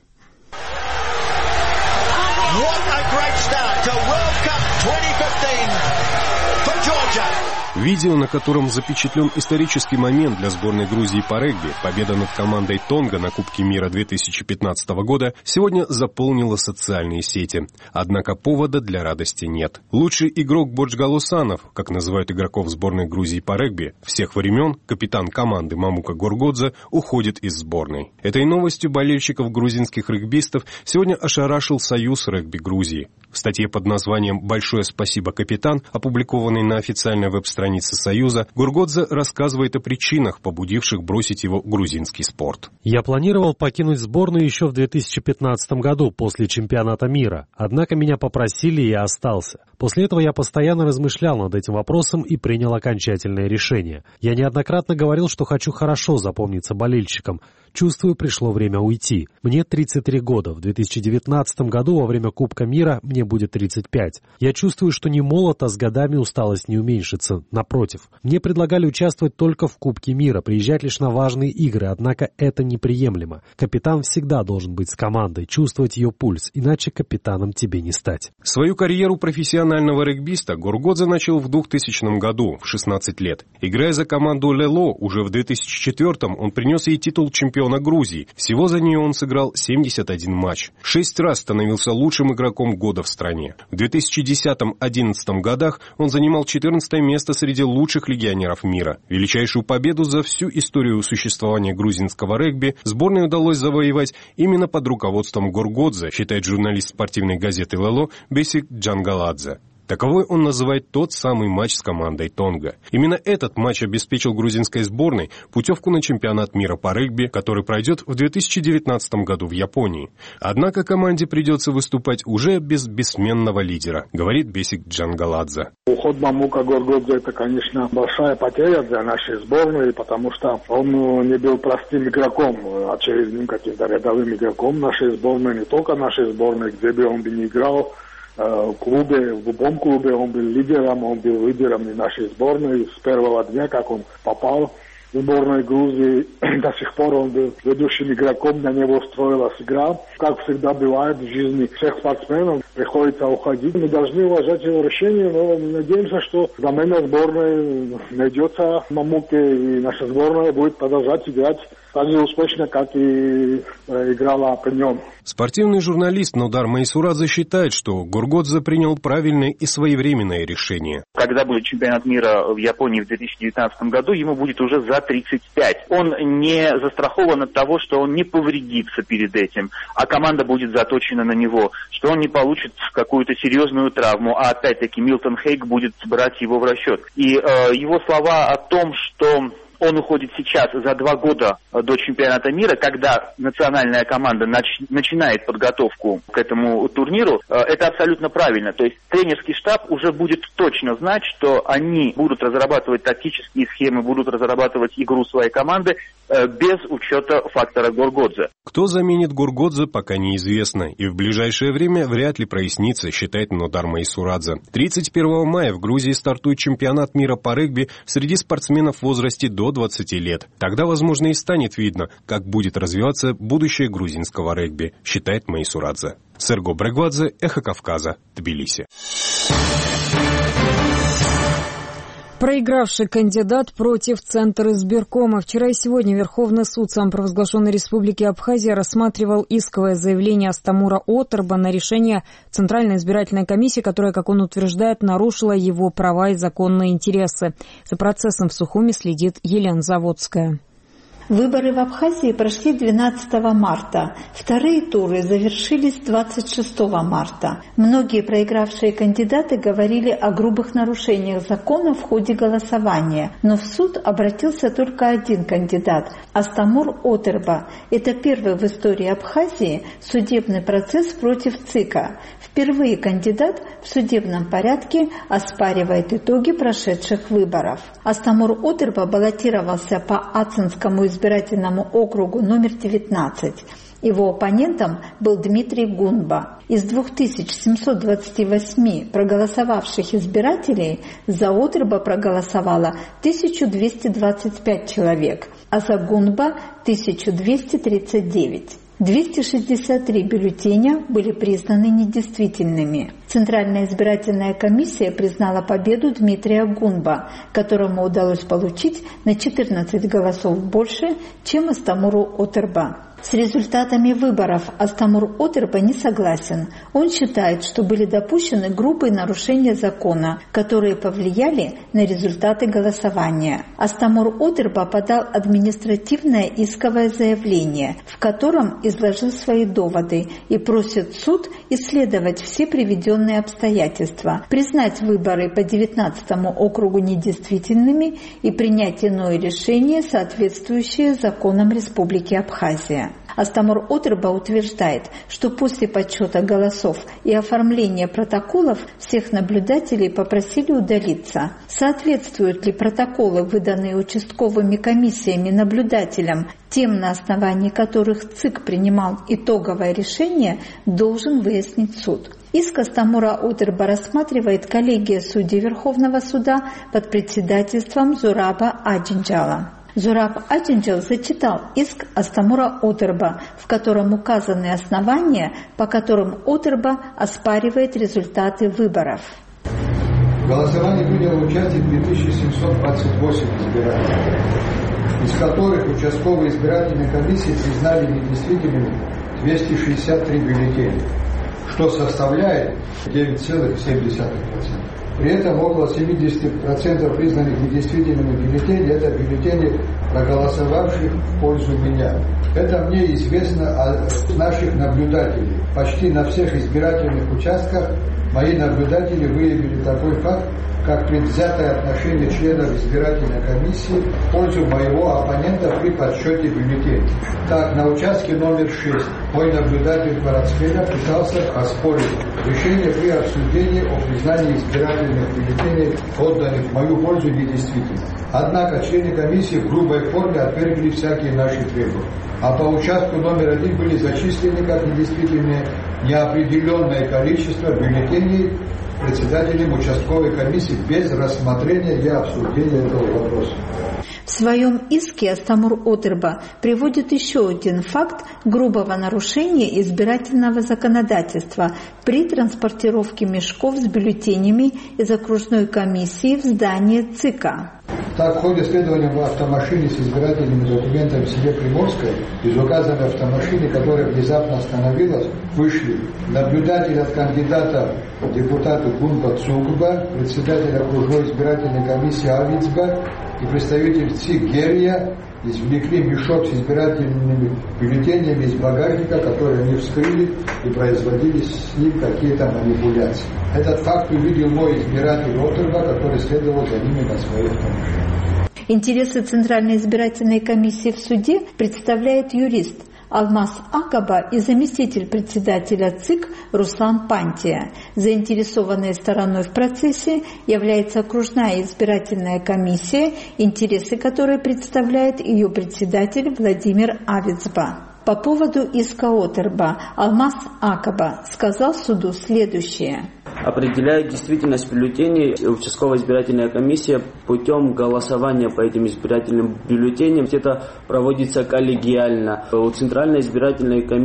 Видео, на котором запечатлен исторический момент для сборной Грузии по регби, победа над командой Тонга на Кубке мира две тысячи пятнадцатого года, сегодня заполнила социальные сети. Однако повода для радости нет. Лучший игрок Боджгалусанов, как называют игроков сборной Грузии по регби, всех времен, капитан команды Мамука Горгодзе, уходит из сборной. Этой новостью болельщиков грузинских регбистов сегодня ошарашил Союз регби Грузии. В статье под названием «Большое спасибо, капитан», опубликованной на официальной веб-странице Союза, Горгодзе рассказывает о причинах, побудивших бросить его грузинский спорт. «Я планировал покинуть сборную еще в две тысячи пятнадцатом году после чемпионата мира, однако меня попросили, и я остался. После этого я постоянно размышлял над этим вопросом и принял окончательное решение. Я неоднократно говорил, что хочу хорошо запомниться болельщикам. Чувствую, пришло время уйти. Мне тридцать три года. В две тысячи девятнадцатом году во время Кубка мира мне будет тридцать пять. Я чувствую, что не молод, а с годами усталость не уменьшится. Напротив. Мне предлагали участвовать только в Кубке мира, приезжать лишь на важные игры, однако это неприемлемо. Капитан всегда должен быть с командой, чувствовать ее пульс, иначе капитаном тебе не стать». Свою карьеру профессионального регбиста Горгодзе начал в двухтысячном году, в шестнадцать лет. Играя за команду Лело, уже в две тысячи четвёртом он принес ей титул чемпиона Грузии. Всего за нее он сыграл семьдесят один матч. Шесть раз становился лучшим игроком года в стране. В две тысячи десятом — две тысячи одиннадцатом годах он занимал четырнадцатое место среди лучших легионеров мира. Величайшую победу за всю историю существования грузинского регби сборной удалось завоевать именно под руководством Горгодзе, считает журналист спортивной газеты «Лело» Бесик Джангаладзе. Таковой он называет тот самый матч с командой Тонга. Именно этот матч обеспечил грузинской сборной путевку на чемпионат мира по регби, который пройдет в две тысячи девятнадцатом году в Японии. Однако команде придется выступать уже без бессменного лидера, говорит Бесик Джангаладзе. Уход Мамука Горгодзе — это, конечно, большая потеря для нашей сборной, потому что он не был простым игроком, очередным каким-то рядовым игроком нашей сборной, не только нашей сборной, где бы он бы не играл. В клубе, в любом клубе он был лидером, он был лидером и нашей сборной. С первого дня, как он попал в сборную Грузии, до сих пор он был ведущим игроком, на него строилась игра. Как всегда бывает в жизни всех спортсменов, приходится уходить. Мы должны уважать его решение, но надеемся, что замена сборной найдется Мамуке, и наша сборная будет продолжать играть так же успешно, как и играла при нем. Спортивный журналист Нодар Майсурадзе считает, что Горгодзе принял правильное и своевременное решение. Когда будет чемпионат мира в Японии в две тысячи девятнадцатом году, ему будет уже за тридцать пять. Он не застрахован от того, что он не повредится перед этим, а команда будет заточена на него, что он не получит какую-то серьезную травму, а опять-таки Милтон Хейг будет брать его в расчет. И э, его слова о том, что он уходит сейчас за два года до чемпионата мира, когда национальная команда нач- начинает подготовку к этому турниру, это абсолютно правильно. То есть тренерский штаб уже будет точно знать, что они будут разрабатывать тактические схемы, будут разрабатывать игру своей команды без учета фактора Горгодзе. Кто заменит Горгодзе, пока неизвестно, и в ближайшее время вряд ли прояснится, считает Нодар Майсурадзе. тридцать первого мая в Грузии стартует чемпионат мира по регби среди спортсменов в возрасте до двадцати лет. Тогда, возможно, и станет видно, как будет развиваться будущее грузинского регби, считает Майсурадзе. Серго Бригвадзе, Эхо Кавказа, Тбилиси. Проигравший кандидат против Центра избиркома. Вчера и сегодня Верховный суд самопровозглашенной Республики Абхазия рассматривал исковое заявление Астамура Оторба на решение Центральной избирательной комиссии, которая, как он утверждает, нарушила его права и законные интересы. За процессом в Сухуме следит Елена Заводская. Выборы в Абхазии прошли двенадцатого марта. Вторые туры завершились двадцать шестого марта. Многие проигравшие кандидаты говорили о грубых нарушениях закона в ходе голосования. Но в суд обратился только один кандидат – Астамур Отерба. Это первый в истории Абхазии судебный процесс против ЦИКа. Впервые кандидат в судебном порядке оспаривает итоги прошедших выборов. Астамур Отерба баллотировался по Ацинскому избирательному округу номер девятнадцать. Его оппонентом был Дмитрий Гунба. Из двух тысяч семисот двадцати восьми проголосовавших избирателей за Отерба проголосовало тысяча двести двадцать пять человек, а за Гунба – тысяча двести тридцать девять. двести шестьдесят три бюллетеня были признаны недействительными. Центральная избирательная комиссия признала победу Дмитрия Гунба, которому удалось получить на четырнадцать голосов больше, чем Астамуру Отерба. С результатами выборов Астамур Отерба не согласен. Он считает, что были допущены грубые нарушения закона, которые повлияли на результаты голосования. Астамур Отерба подал административное исковое заявление, в котором изложил свои доводы и просит суд исследовать все приведенные обстоятельства, признать выборы по девятнадцатому округу недействительными и принять иное решение, соответствующее законам Республики Абхазия. Астамур Отерба утверждает, что после подсчета голосов и оформления протоколов всех наблюдателей попросили удалиться. Соответствуют ли протоколы, выданные участковыми комиссиями наблюдателям, тем, на основании которых ЦИК принимал итоговое решение, должен выяснить суд. Иск Астамура Отерба рассматривает коллегия судей Верховного суда под председательством Зураба Аджинджала. Зураб Аджинджал зачитал иск Астамура Отерба, в котором указаны основания, по которым Отерба оспаривает результаты выборов. В голосовании приняло участие две тысячи семьсот двадцать восемь избирателей, из которых участковые избирательные комиссии признали недействительными двести шестьдесят три бюллетеня, что составляет девять целых семь десятых процента. При этом около семьдесят процентов признанных недействительными бюллетеней – это бюллетени, проголосовавших в пользу меня. Это мне известно от наших наблюдателей. Почти на всех избирательных участках мои наблюдатели выявили такой факт, как предвзятое отношение членов избирательной комиссии в пользу моего оппонента при подсчете бюллетеней. Так, на участке номер шесть мой наблюдатель Парацхеля пытался оспорить решение при обсуждении о признании избирательных бюллетеней, отданных в мою пользу, недействительными. Однако члены комиссии в грубой форме отвергли всякие наши требования. А по участку номер один были зачислены как недействительные неопределенное количество бюллетеней председателем участковой комиссии без рассмотрения и обсуждения этого вопроса. В своем иске Астамур Отерба приводит еще один факт грубого нарушения избирательного законодательства при транспортировке мешков с бюллетенями из окружной комиссии в здание ЦИКа. Так, в ходе следования в автомашине с избирательными документами в селе Приморское из указанной автомашины, которая внезапно остановилась, вышли наблюдатель от кандидата в депутаты Гунба Цугба, председатель окружной избирательной комиссии Авицба и представитель ЦИК Герия, извлекли мешок с избирательными бюллетенями из багажника, который они вскрыли, и производили с ним какие-то манипуляции. Этот факт увидел мой избиратель Отерба, который следовал за ними на своей автомашине. Интересы Центральной избирательной комиссии в суде представляет юрист Алмаз Акаба и заместитель председателя ЦИК Руслан Пантия. Заинтересованной стороной в процессе является окружная избирательная комиссия, интересы которой представляет ее председатель Владимир Авицба. По поводу иска Отерба Алмаз Акаба сказал суду следующее. Определяет действительность бюллетеней участковая избирательная комиссия путем голосования по этим избирательным бюллетеням. Это проводится коллегиально. У Центральной избирательной комиссии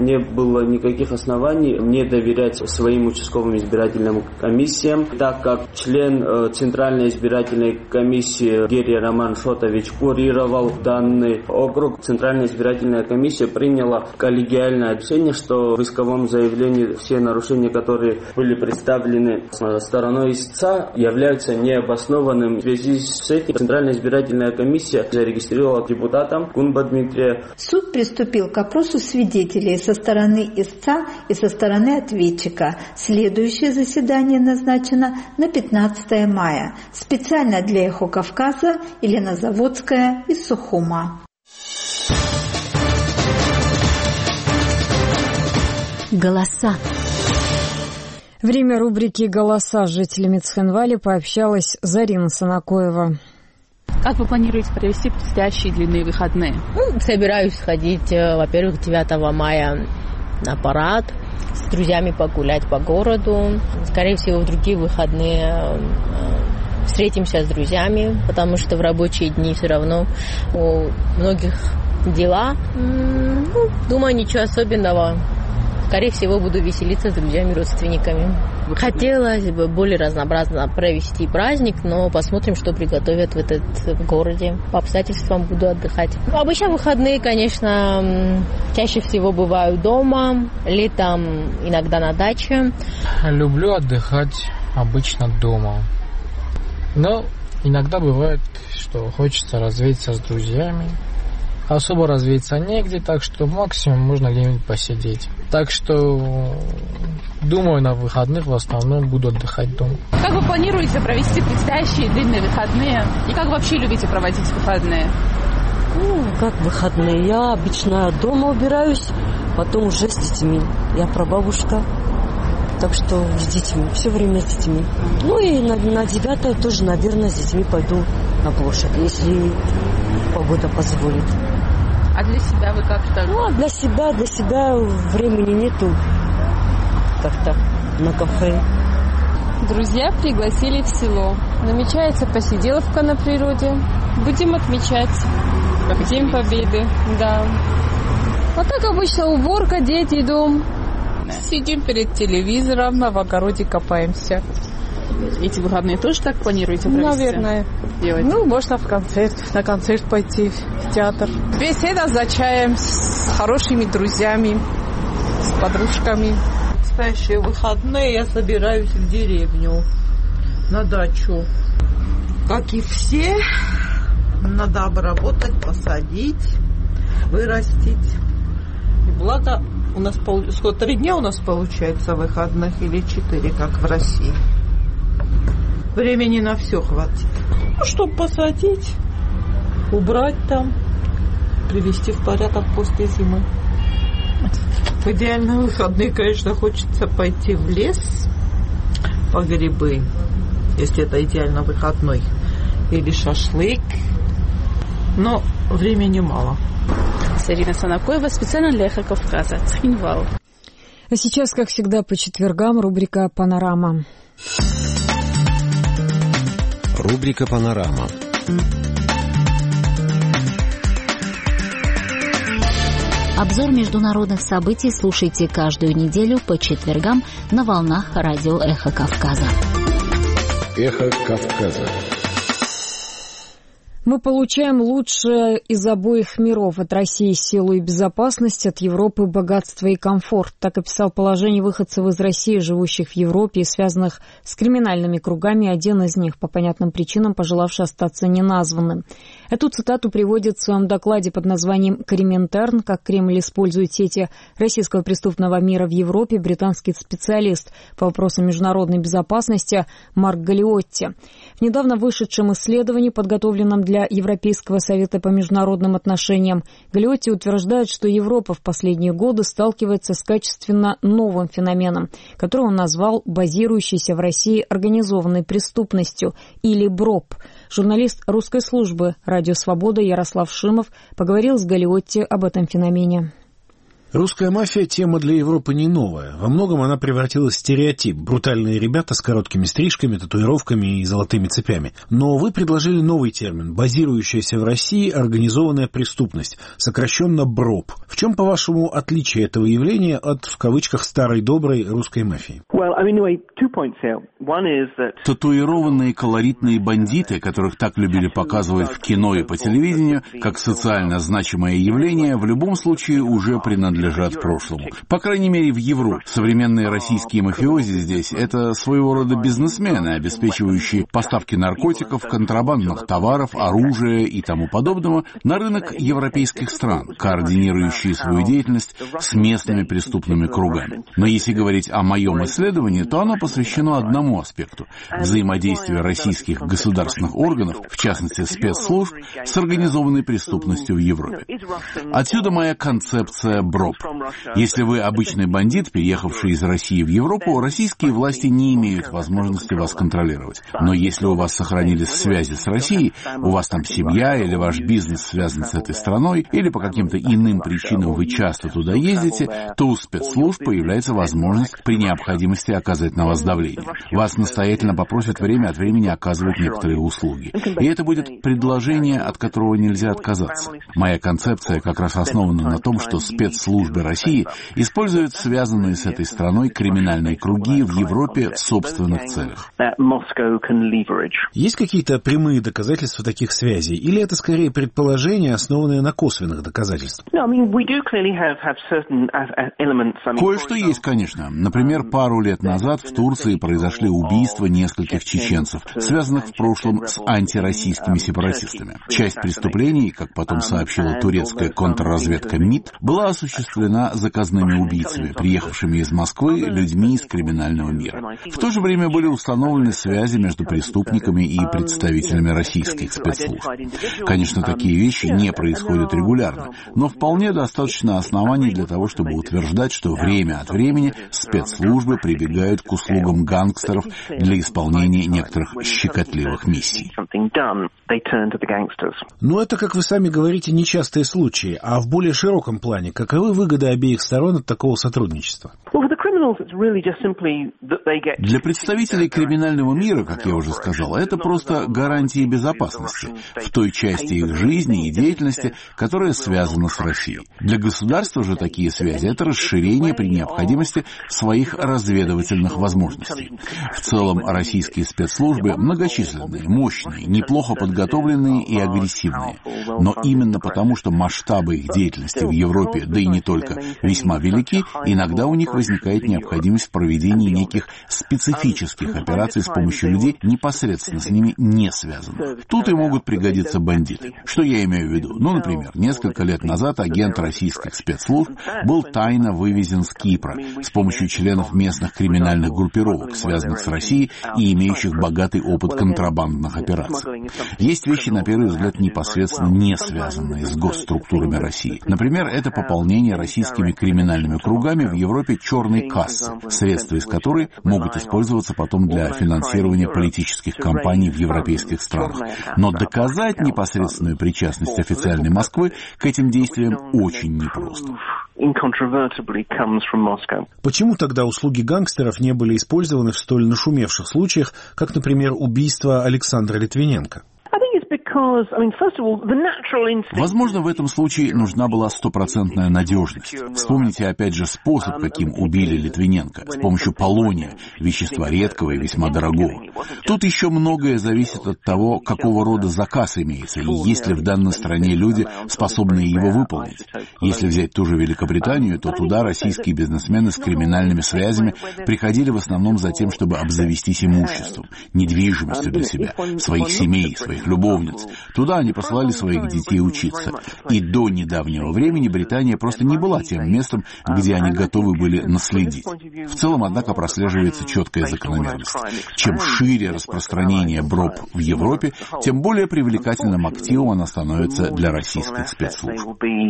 не было никаких оснований не доверять своим участковым избирательным комиссиям, так как член э, Центральной избирательной комиссии Герри Роман Шотович курировал данный округ. Центральная избирательная комиссия приняла коллегиальное решение, что в исковом заявлении все нарушения, которые были представлены стороной истца, являются необоснованными. В связи с этим Центральная избирательная комиссия зарегистрировала депутатом Кунба Дмитрия. Суд приступил к опросу свидетелей со стороны истца и со стороны ответчика. Следующее заседание назначено на пятнадцатое мая. Специально для «Эхо Кавказа» Елена Заводская из Сухума. Голоса. Время рубрики «Голоса» с жителями Цхинвали пообщалась Зарина Санакоева. Как вы планируете провести предстоящие длинные выходные? Ну, собираюсь сходить, во-первых, девятого мая на парад, с друзьями погулять по городу. Скорее всего, в другие выходные встретимся с друзьями, потому что в рабочие дни все равно у многих дела. Ну, думаю, ничего особенного. Скорее всего, буду веселиться с друзьями, родственниками. Хотелось бы более разнообразно провести праздник, но посмотрим, что приготовят в этот в городе. По обстоятельствам буду отдыхать. Обычно выходные, конечно, чаще всего бываю дома, летом иногда на даче. Люблю отдыхать обычно дома. Но иногда бывает, что хочется развеяться с друзьями. Особо развеяться негде, так что максимум можно где-нибудь посидеть. Так что, думаю, на выходных в основном буду отдыхать дома. Как вы планируете провести предстоящие длинные выходные? И как вообще любите проводить выходные? Ну, как выходные? Я обычно дома убираюсь, потом уже с детьми. Я прабабушка, так что с детьми, все время с детьми. Ну и на, на девятое тоже, наверное, с детьми пойду на площадь, если погода позволит. А для себя вы как-то? Ну, а для себя, для себя времени нету как-то на кафе. Друзья пригласили в село. Намечается посиделка на природе. Будем отмечать День Победы. Да. А так обычно уборка, дети, дом. Сидим перед телевизором, а в огороде копаемся. Эти выходные тоже так планируете провести? Наверное. Делать? Ну, можно в концерт, на концерт пойти, в театр. Беседа за чаем с хорошими друзьями, с подружками. В следующие выходные я собираюсь в деревню, на дачу. Как и все, надо обработать, посадить, вырастить. И благо у нас пол... сколько, три дня у нас получается выходных или четыре, как в России. Времени на все хватит. Ну, чтобы посадить, убрать там, привести в порядок после зимы. В идеальные выходные, конечно, хочется пойти в лес по грибы, если это идеально выходной, или шашлык, но времени мало. Зарина Санакоева специально для «Эхо Кавказа», Цхинвал. А сейчас, как всегда, по четвергам рубрика «Панорама». Рубрика «Панорама». Обзор международных событий слушайте каждую неделю по четвергам на волнах радио «Эхо Кавказа». «Эхо Кавказа». Мы получаем лучшее из обоих миров, от России силу и безопасность, от Европы богатство и комфорт. Так описал положение выходцев из России, живущих в Европе и связанных с криминальными кругами, один из них, по понятным причинам, пожелавший остаться неназванным. Эту цитату приводит в своем докладе под названием «Креминтерн. Как Кремль использует сети российского преступного мира в Европе» британский специалист по вопросам международной безопасности Марк Галиотти. В недавно вышедшем исследовании, подготовленном для Европейского совета по международным отношениям, Галиотти утверждает, что Европа в последние годы сталкивается с качественно новым феноменом, который он назвал базирующейся в России организованной преступностью, или БРОП. Журналист русской службы «Радио Свобода» Ярослав Шимов поговорил с Галиотти об этом феномене. Русская мафия – тема для Европы не новая. Во многом она превратилась в стереотип. Брутальные ребята с короткими стрижками, татуировками и золотыми цепями. Но вы предложили новый термин – базирующаяся в России организованная преступность, сокращенно БРОП. В чем, по-вашему, отличие этого явления от, в кавычках, старой доброй русской мафии? Татуированные колоритные бандиты, которых так любили показывать в кино и по телевидению, как социально значимое явление, в любом случае уже принадлежат лежат прошлому. По крайней мере, в Европе. Современные российские мафиози здесь — это своего рода бизнесмены, обеспечивающие поставки наркотиков, контрабандных товаров, оружия и тому подобного на рынок европейских стран, координирующие свою деятельность с местными преступными кругами. Но если говорить о моем исследовании, то оно посвящено одному аспекту — взаимодействию российских государственных органов, в частности спецслужб, с организованной преступностью в Европе. Отсюда моя концепция БРОП. Если вы обычный бандит, переехавший из России в Европу, российские власти не имеют возможности вас контролировать. Но если у вас сохранились связи с Россией, у вас там семья или ваш бизнес связан с этой страной, или по каким-то иным причинам вы часто туда ездите, то у спецслужб появляется возможность при необходимости оказать на вас давление. Вас настоятельно попросят время от времени оказывать некоторые услуги. И это будет предложение, от которого нельзя отказаться. Моя концепция как раз основана на том, что спецслужбы России используют связанные с этой страной криминальные круги в Европе в собственных целях. Есть какие-то прямые доказательства таких связей? Или это скорее предположения, основанные на косвенных доказательствах? Кое-что есть, конечно. Например, пару лет назад в Турции произошли убийства нескольких чеченцев, связанных в прошлом с антироссийскими сепаратистами. Часть преступлений, как потом сообщила турецкая контрразведка МИД, была осуществлена заказными убийцами, приехавшими из Москвы людьми из криминального мира. В то же время были установлены связи между преступниками и представителями российских спецслужб. Конечно, такие вещи не происходят регулярно, но вполне достаточно оснований для того, чтобы утверждать, что время от времени спецслужбы прибегают к услугам гангстеров для исполнения некоторых щекотливых миссий. Но это, как вы сами говорите, нечастые случаи, а в более широком плане каковы выгоды обеих сторон от такого сотрудничества? Для представителей криминального мира, как я уже сказал, это просто гарантии безопасности в той части их жизни и деятельности, которая связана с Россией. Для государства же такие связи — это расширение при необходимости своих разведывательных возможностей. В целом, российские спецслужбы многочисленные, мощные, неплохо подготовленные и агрессивные. Но именно потому, что масштабы их деятельности в Европе, да и не только, весьма велики, иногда у них возникает необходимость в проведении неких специфических операций с помощью людей, непосредственно с ними не связанных. Тут и могут пригодиться бандиты. Что я имею в виду? Ну, например, несколько лет назад агент российских спецслужб был тайно вывезен с Кипра с помощью членов местных криминальных группировок, связанных с Россией и имеющих богатый опыт контрабандных операций. Есть вещи, на первый взгляд, непосредственно не связанные с госструктурами России. Например, это пополнение российскими криминальными кругами в Европе черной кассы, средства из которой могут использоваться потом для финансирования политических кампаний в европейских странах. Но доказать непосредственную причастность официальной Москвы к этим действиям очень непросто. Почему тогда услуги гангстеров не были использованы в столь нашумевших случаях, как, например, убийство Александра Литвиненко? Возможно, в этом случае нужна была стопроцентная надежность. Вспомните опять же способ, каким убили Литвиненко, с помощью полония, вещества редкого и весьма дорогого. Тут еще многое зависит от того, какого рода заказ имеется, и есть ли в данной стране люди, способные его выполнить. Если взять ту же Великобританию, то туда российские бизнесмены с криминальными связями приходили в основном за тем, чтобы обзавестись имуществом, недвижимостью для себя, своих семей, своих любовниц. Туда они посылали своих детей учиться. И до недавнего времени Британия просто не была тем местом, где они готовы были наследить. В целом, однако, прослеживается четкая закономерность. Чем шире распространение БРОП в Европе, тем более привлекательным активом она становится для российских спецслужб.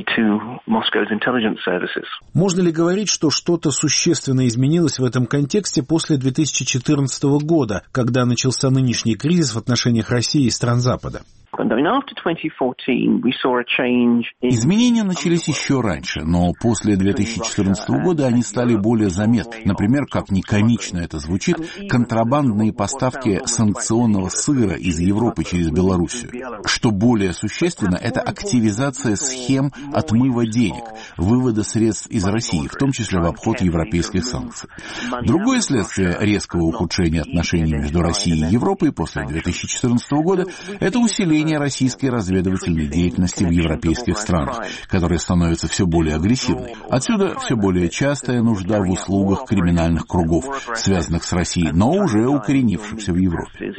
Можно ли говорить, что что-то существенно изменилось в этом контексте после две тысячи четырнадцатого года, когда начался нынешний кризис в отношениях России и стран Запада? Изменения начались еще раньше, но после две тысячи четырнадцатого года они стали более заметны. Например, как ни комично это звучит, контрабандные поставки санкционного сыра из Европы через Белоруссию. Что более существенно, это активизация схем отмыва денег, вывода средств из России, в том числе в обход европейских санкций. Другое следствие резкого ухудшения отношений между Россией и Европой после две тысячи четырнадцатого года – это усиление российской разведывательной деятельности в европейских странах, которая становится все более агрессивной. Отсюда все более частая нужда в услугах криминальных кругов, связанных с Россией, но уже укоренившихся в Европе.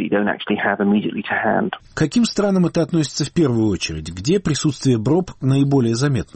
К каким странам это относится в первую очередь? Где присутствие БРОП наиболее заметно?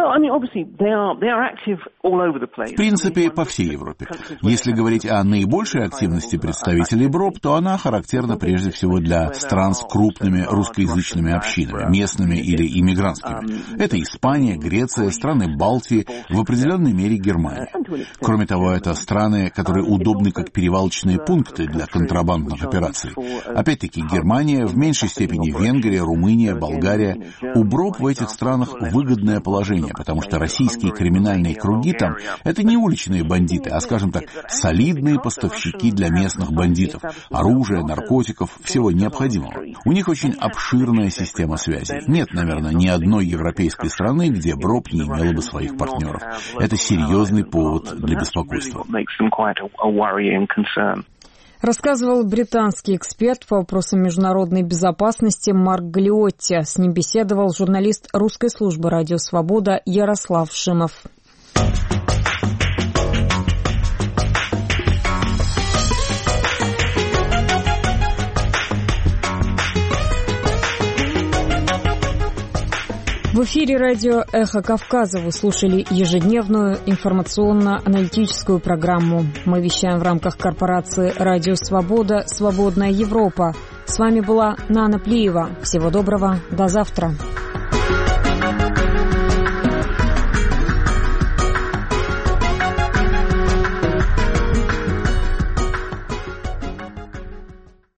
В принципе, по всей Европе. Если говорить о наибольшей активности представителей БРОП, то она характерна прежде всего для стран с крупными русскоязычными общинами, местными или иммигрантскими. Это Испания, Греция, страны Балтии, в определенной мере Германия. Кроме того, это страны, которые удобны как перевалочные пункты для контрабандных операций. Опять-таки, Германия, в меньшей степени Венгрия, Румыния, Болгария. У БРОП в этих странах выгодное положение, потому что российские криминальные круги там — это не уличные бандиты, а, скажем так, солидные поставщики для местных бандитов, оружия, наркотиков, всего необходимого. У них очень обширная система связей. Нет, наверное, ни одной европейской страны, где БРОП не имела бы своих партнеров. Это серьезный повод для беспокойства. Рассказывал британский эксперт по вопросам международной безопасности Марк Галиотти. С ним беседовал журналист русской службы «Радио Свобода» Ярослав Шимов. В эфире радио «Эхо Кавказа» вы слушали ежедневную информационно-аналитическую программу. Мы вещаем в рамках корпорации «Радио Свобода. Свободная Европа». С вами была Нана Плиева. Всего доброго. До завтра.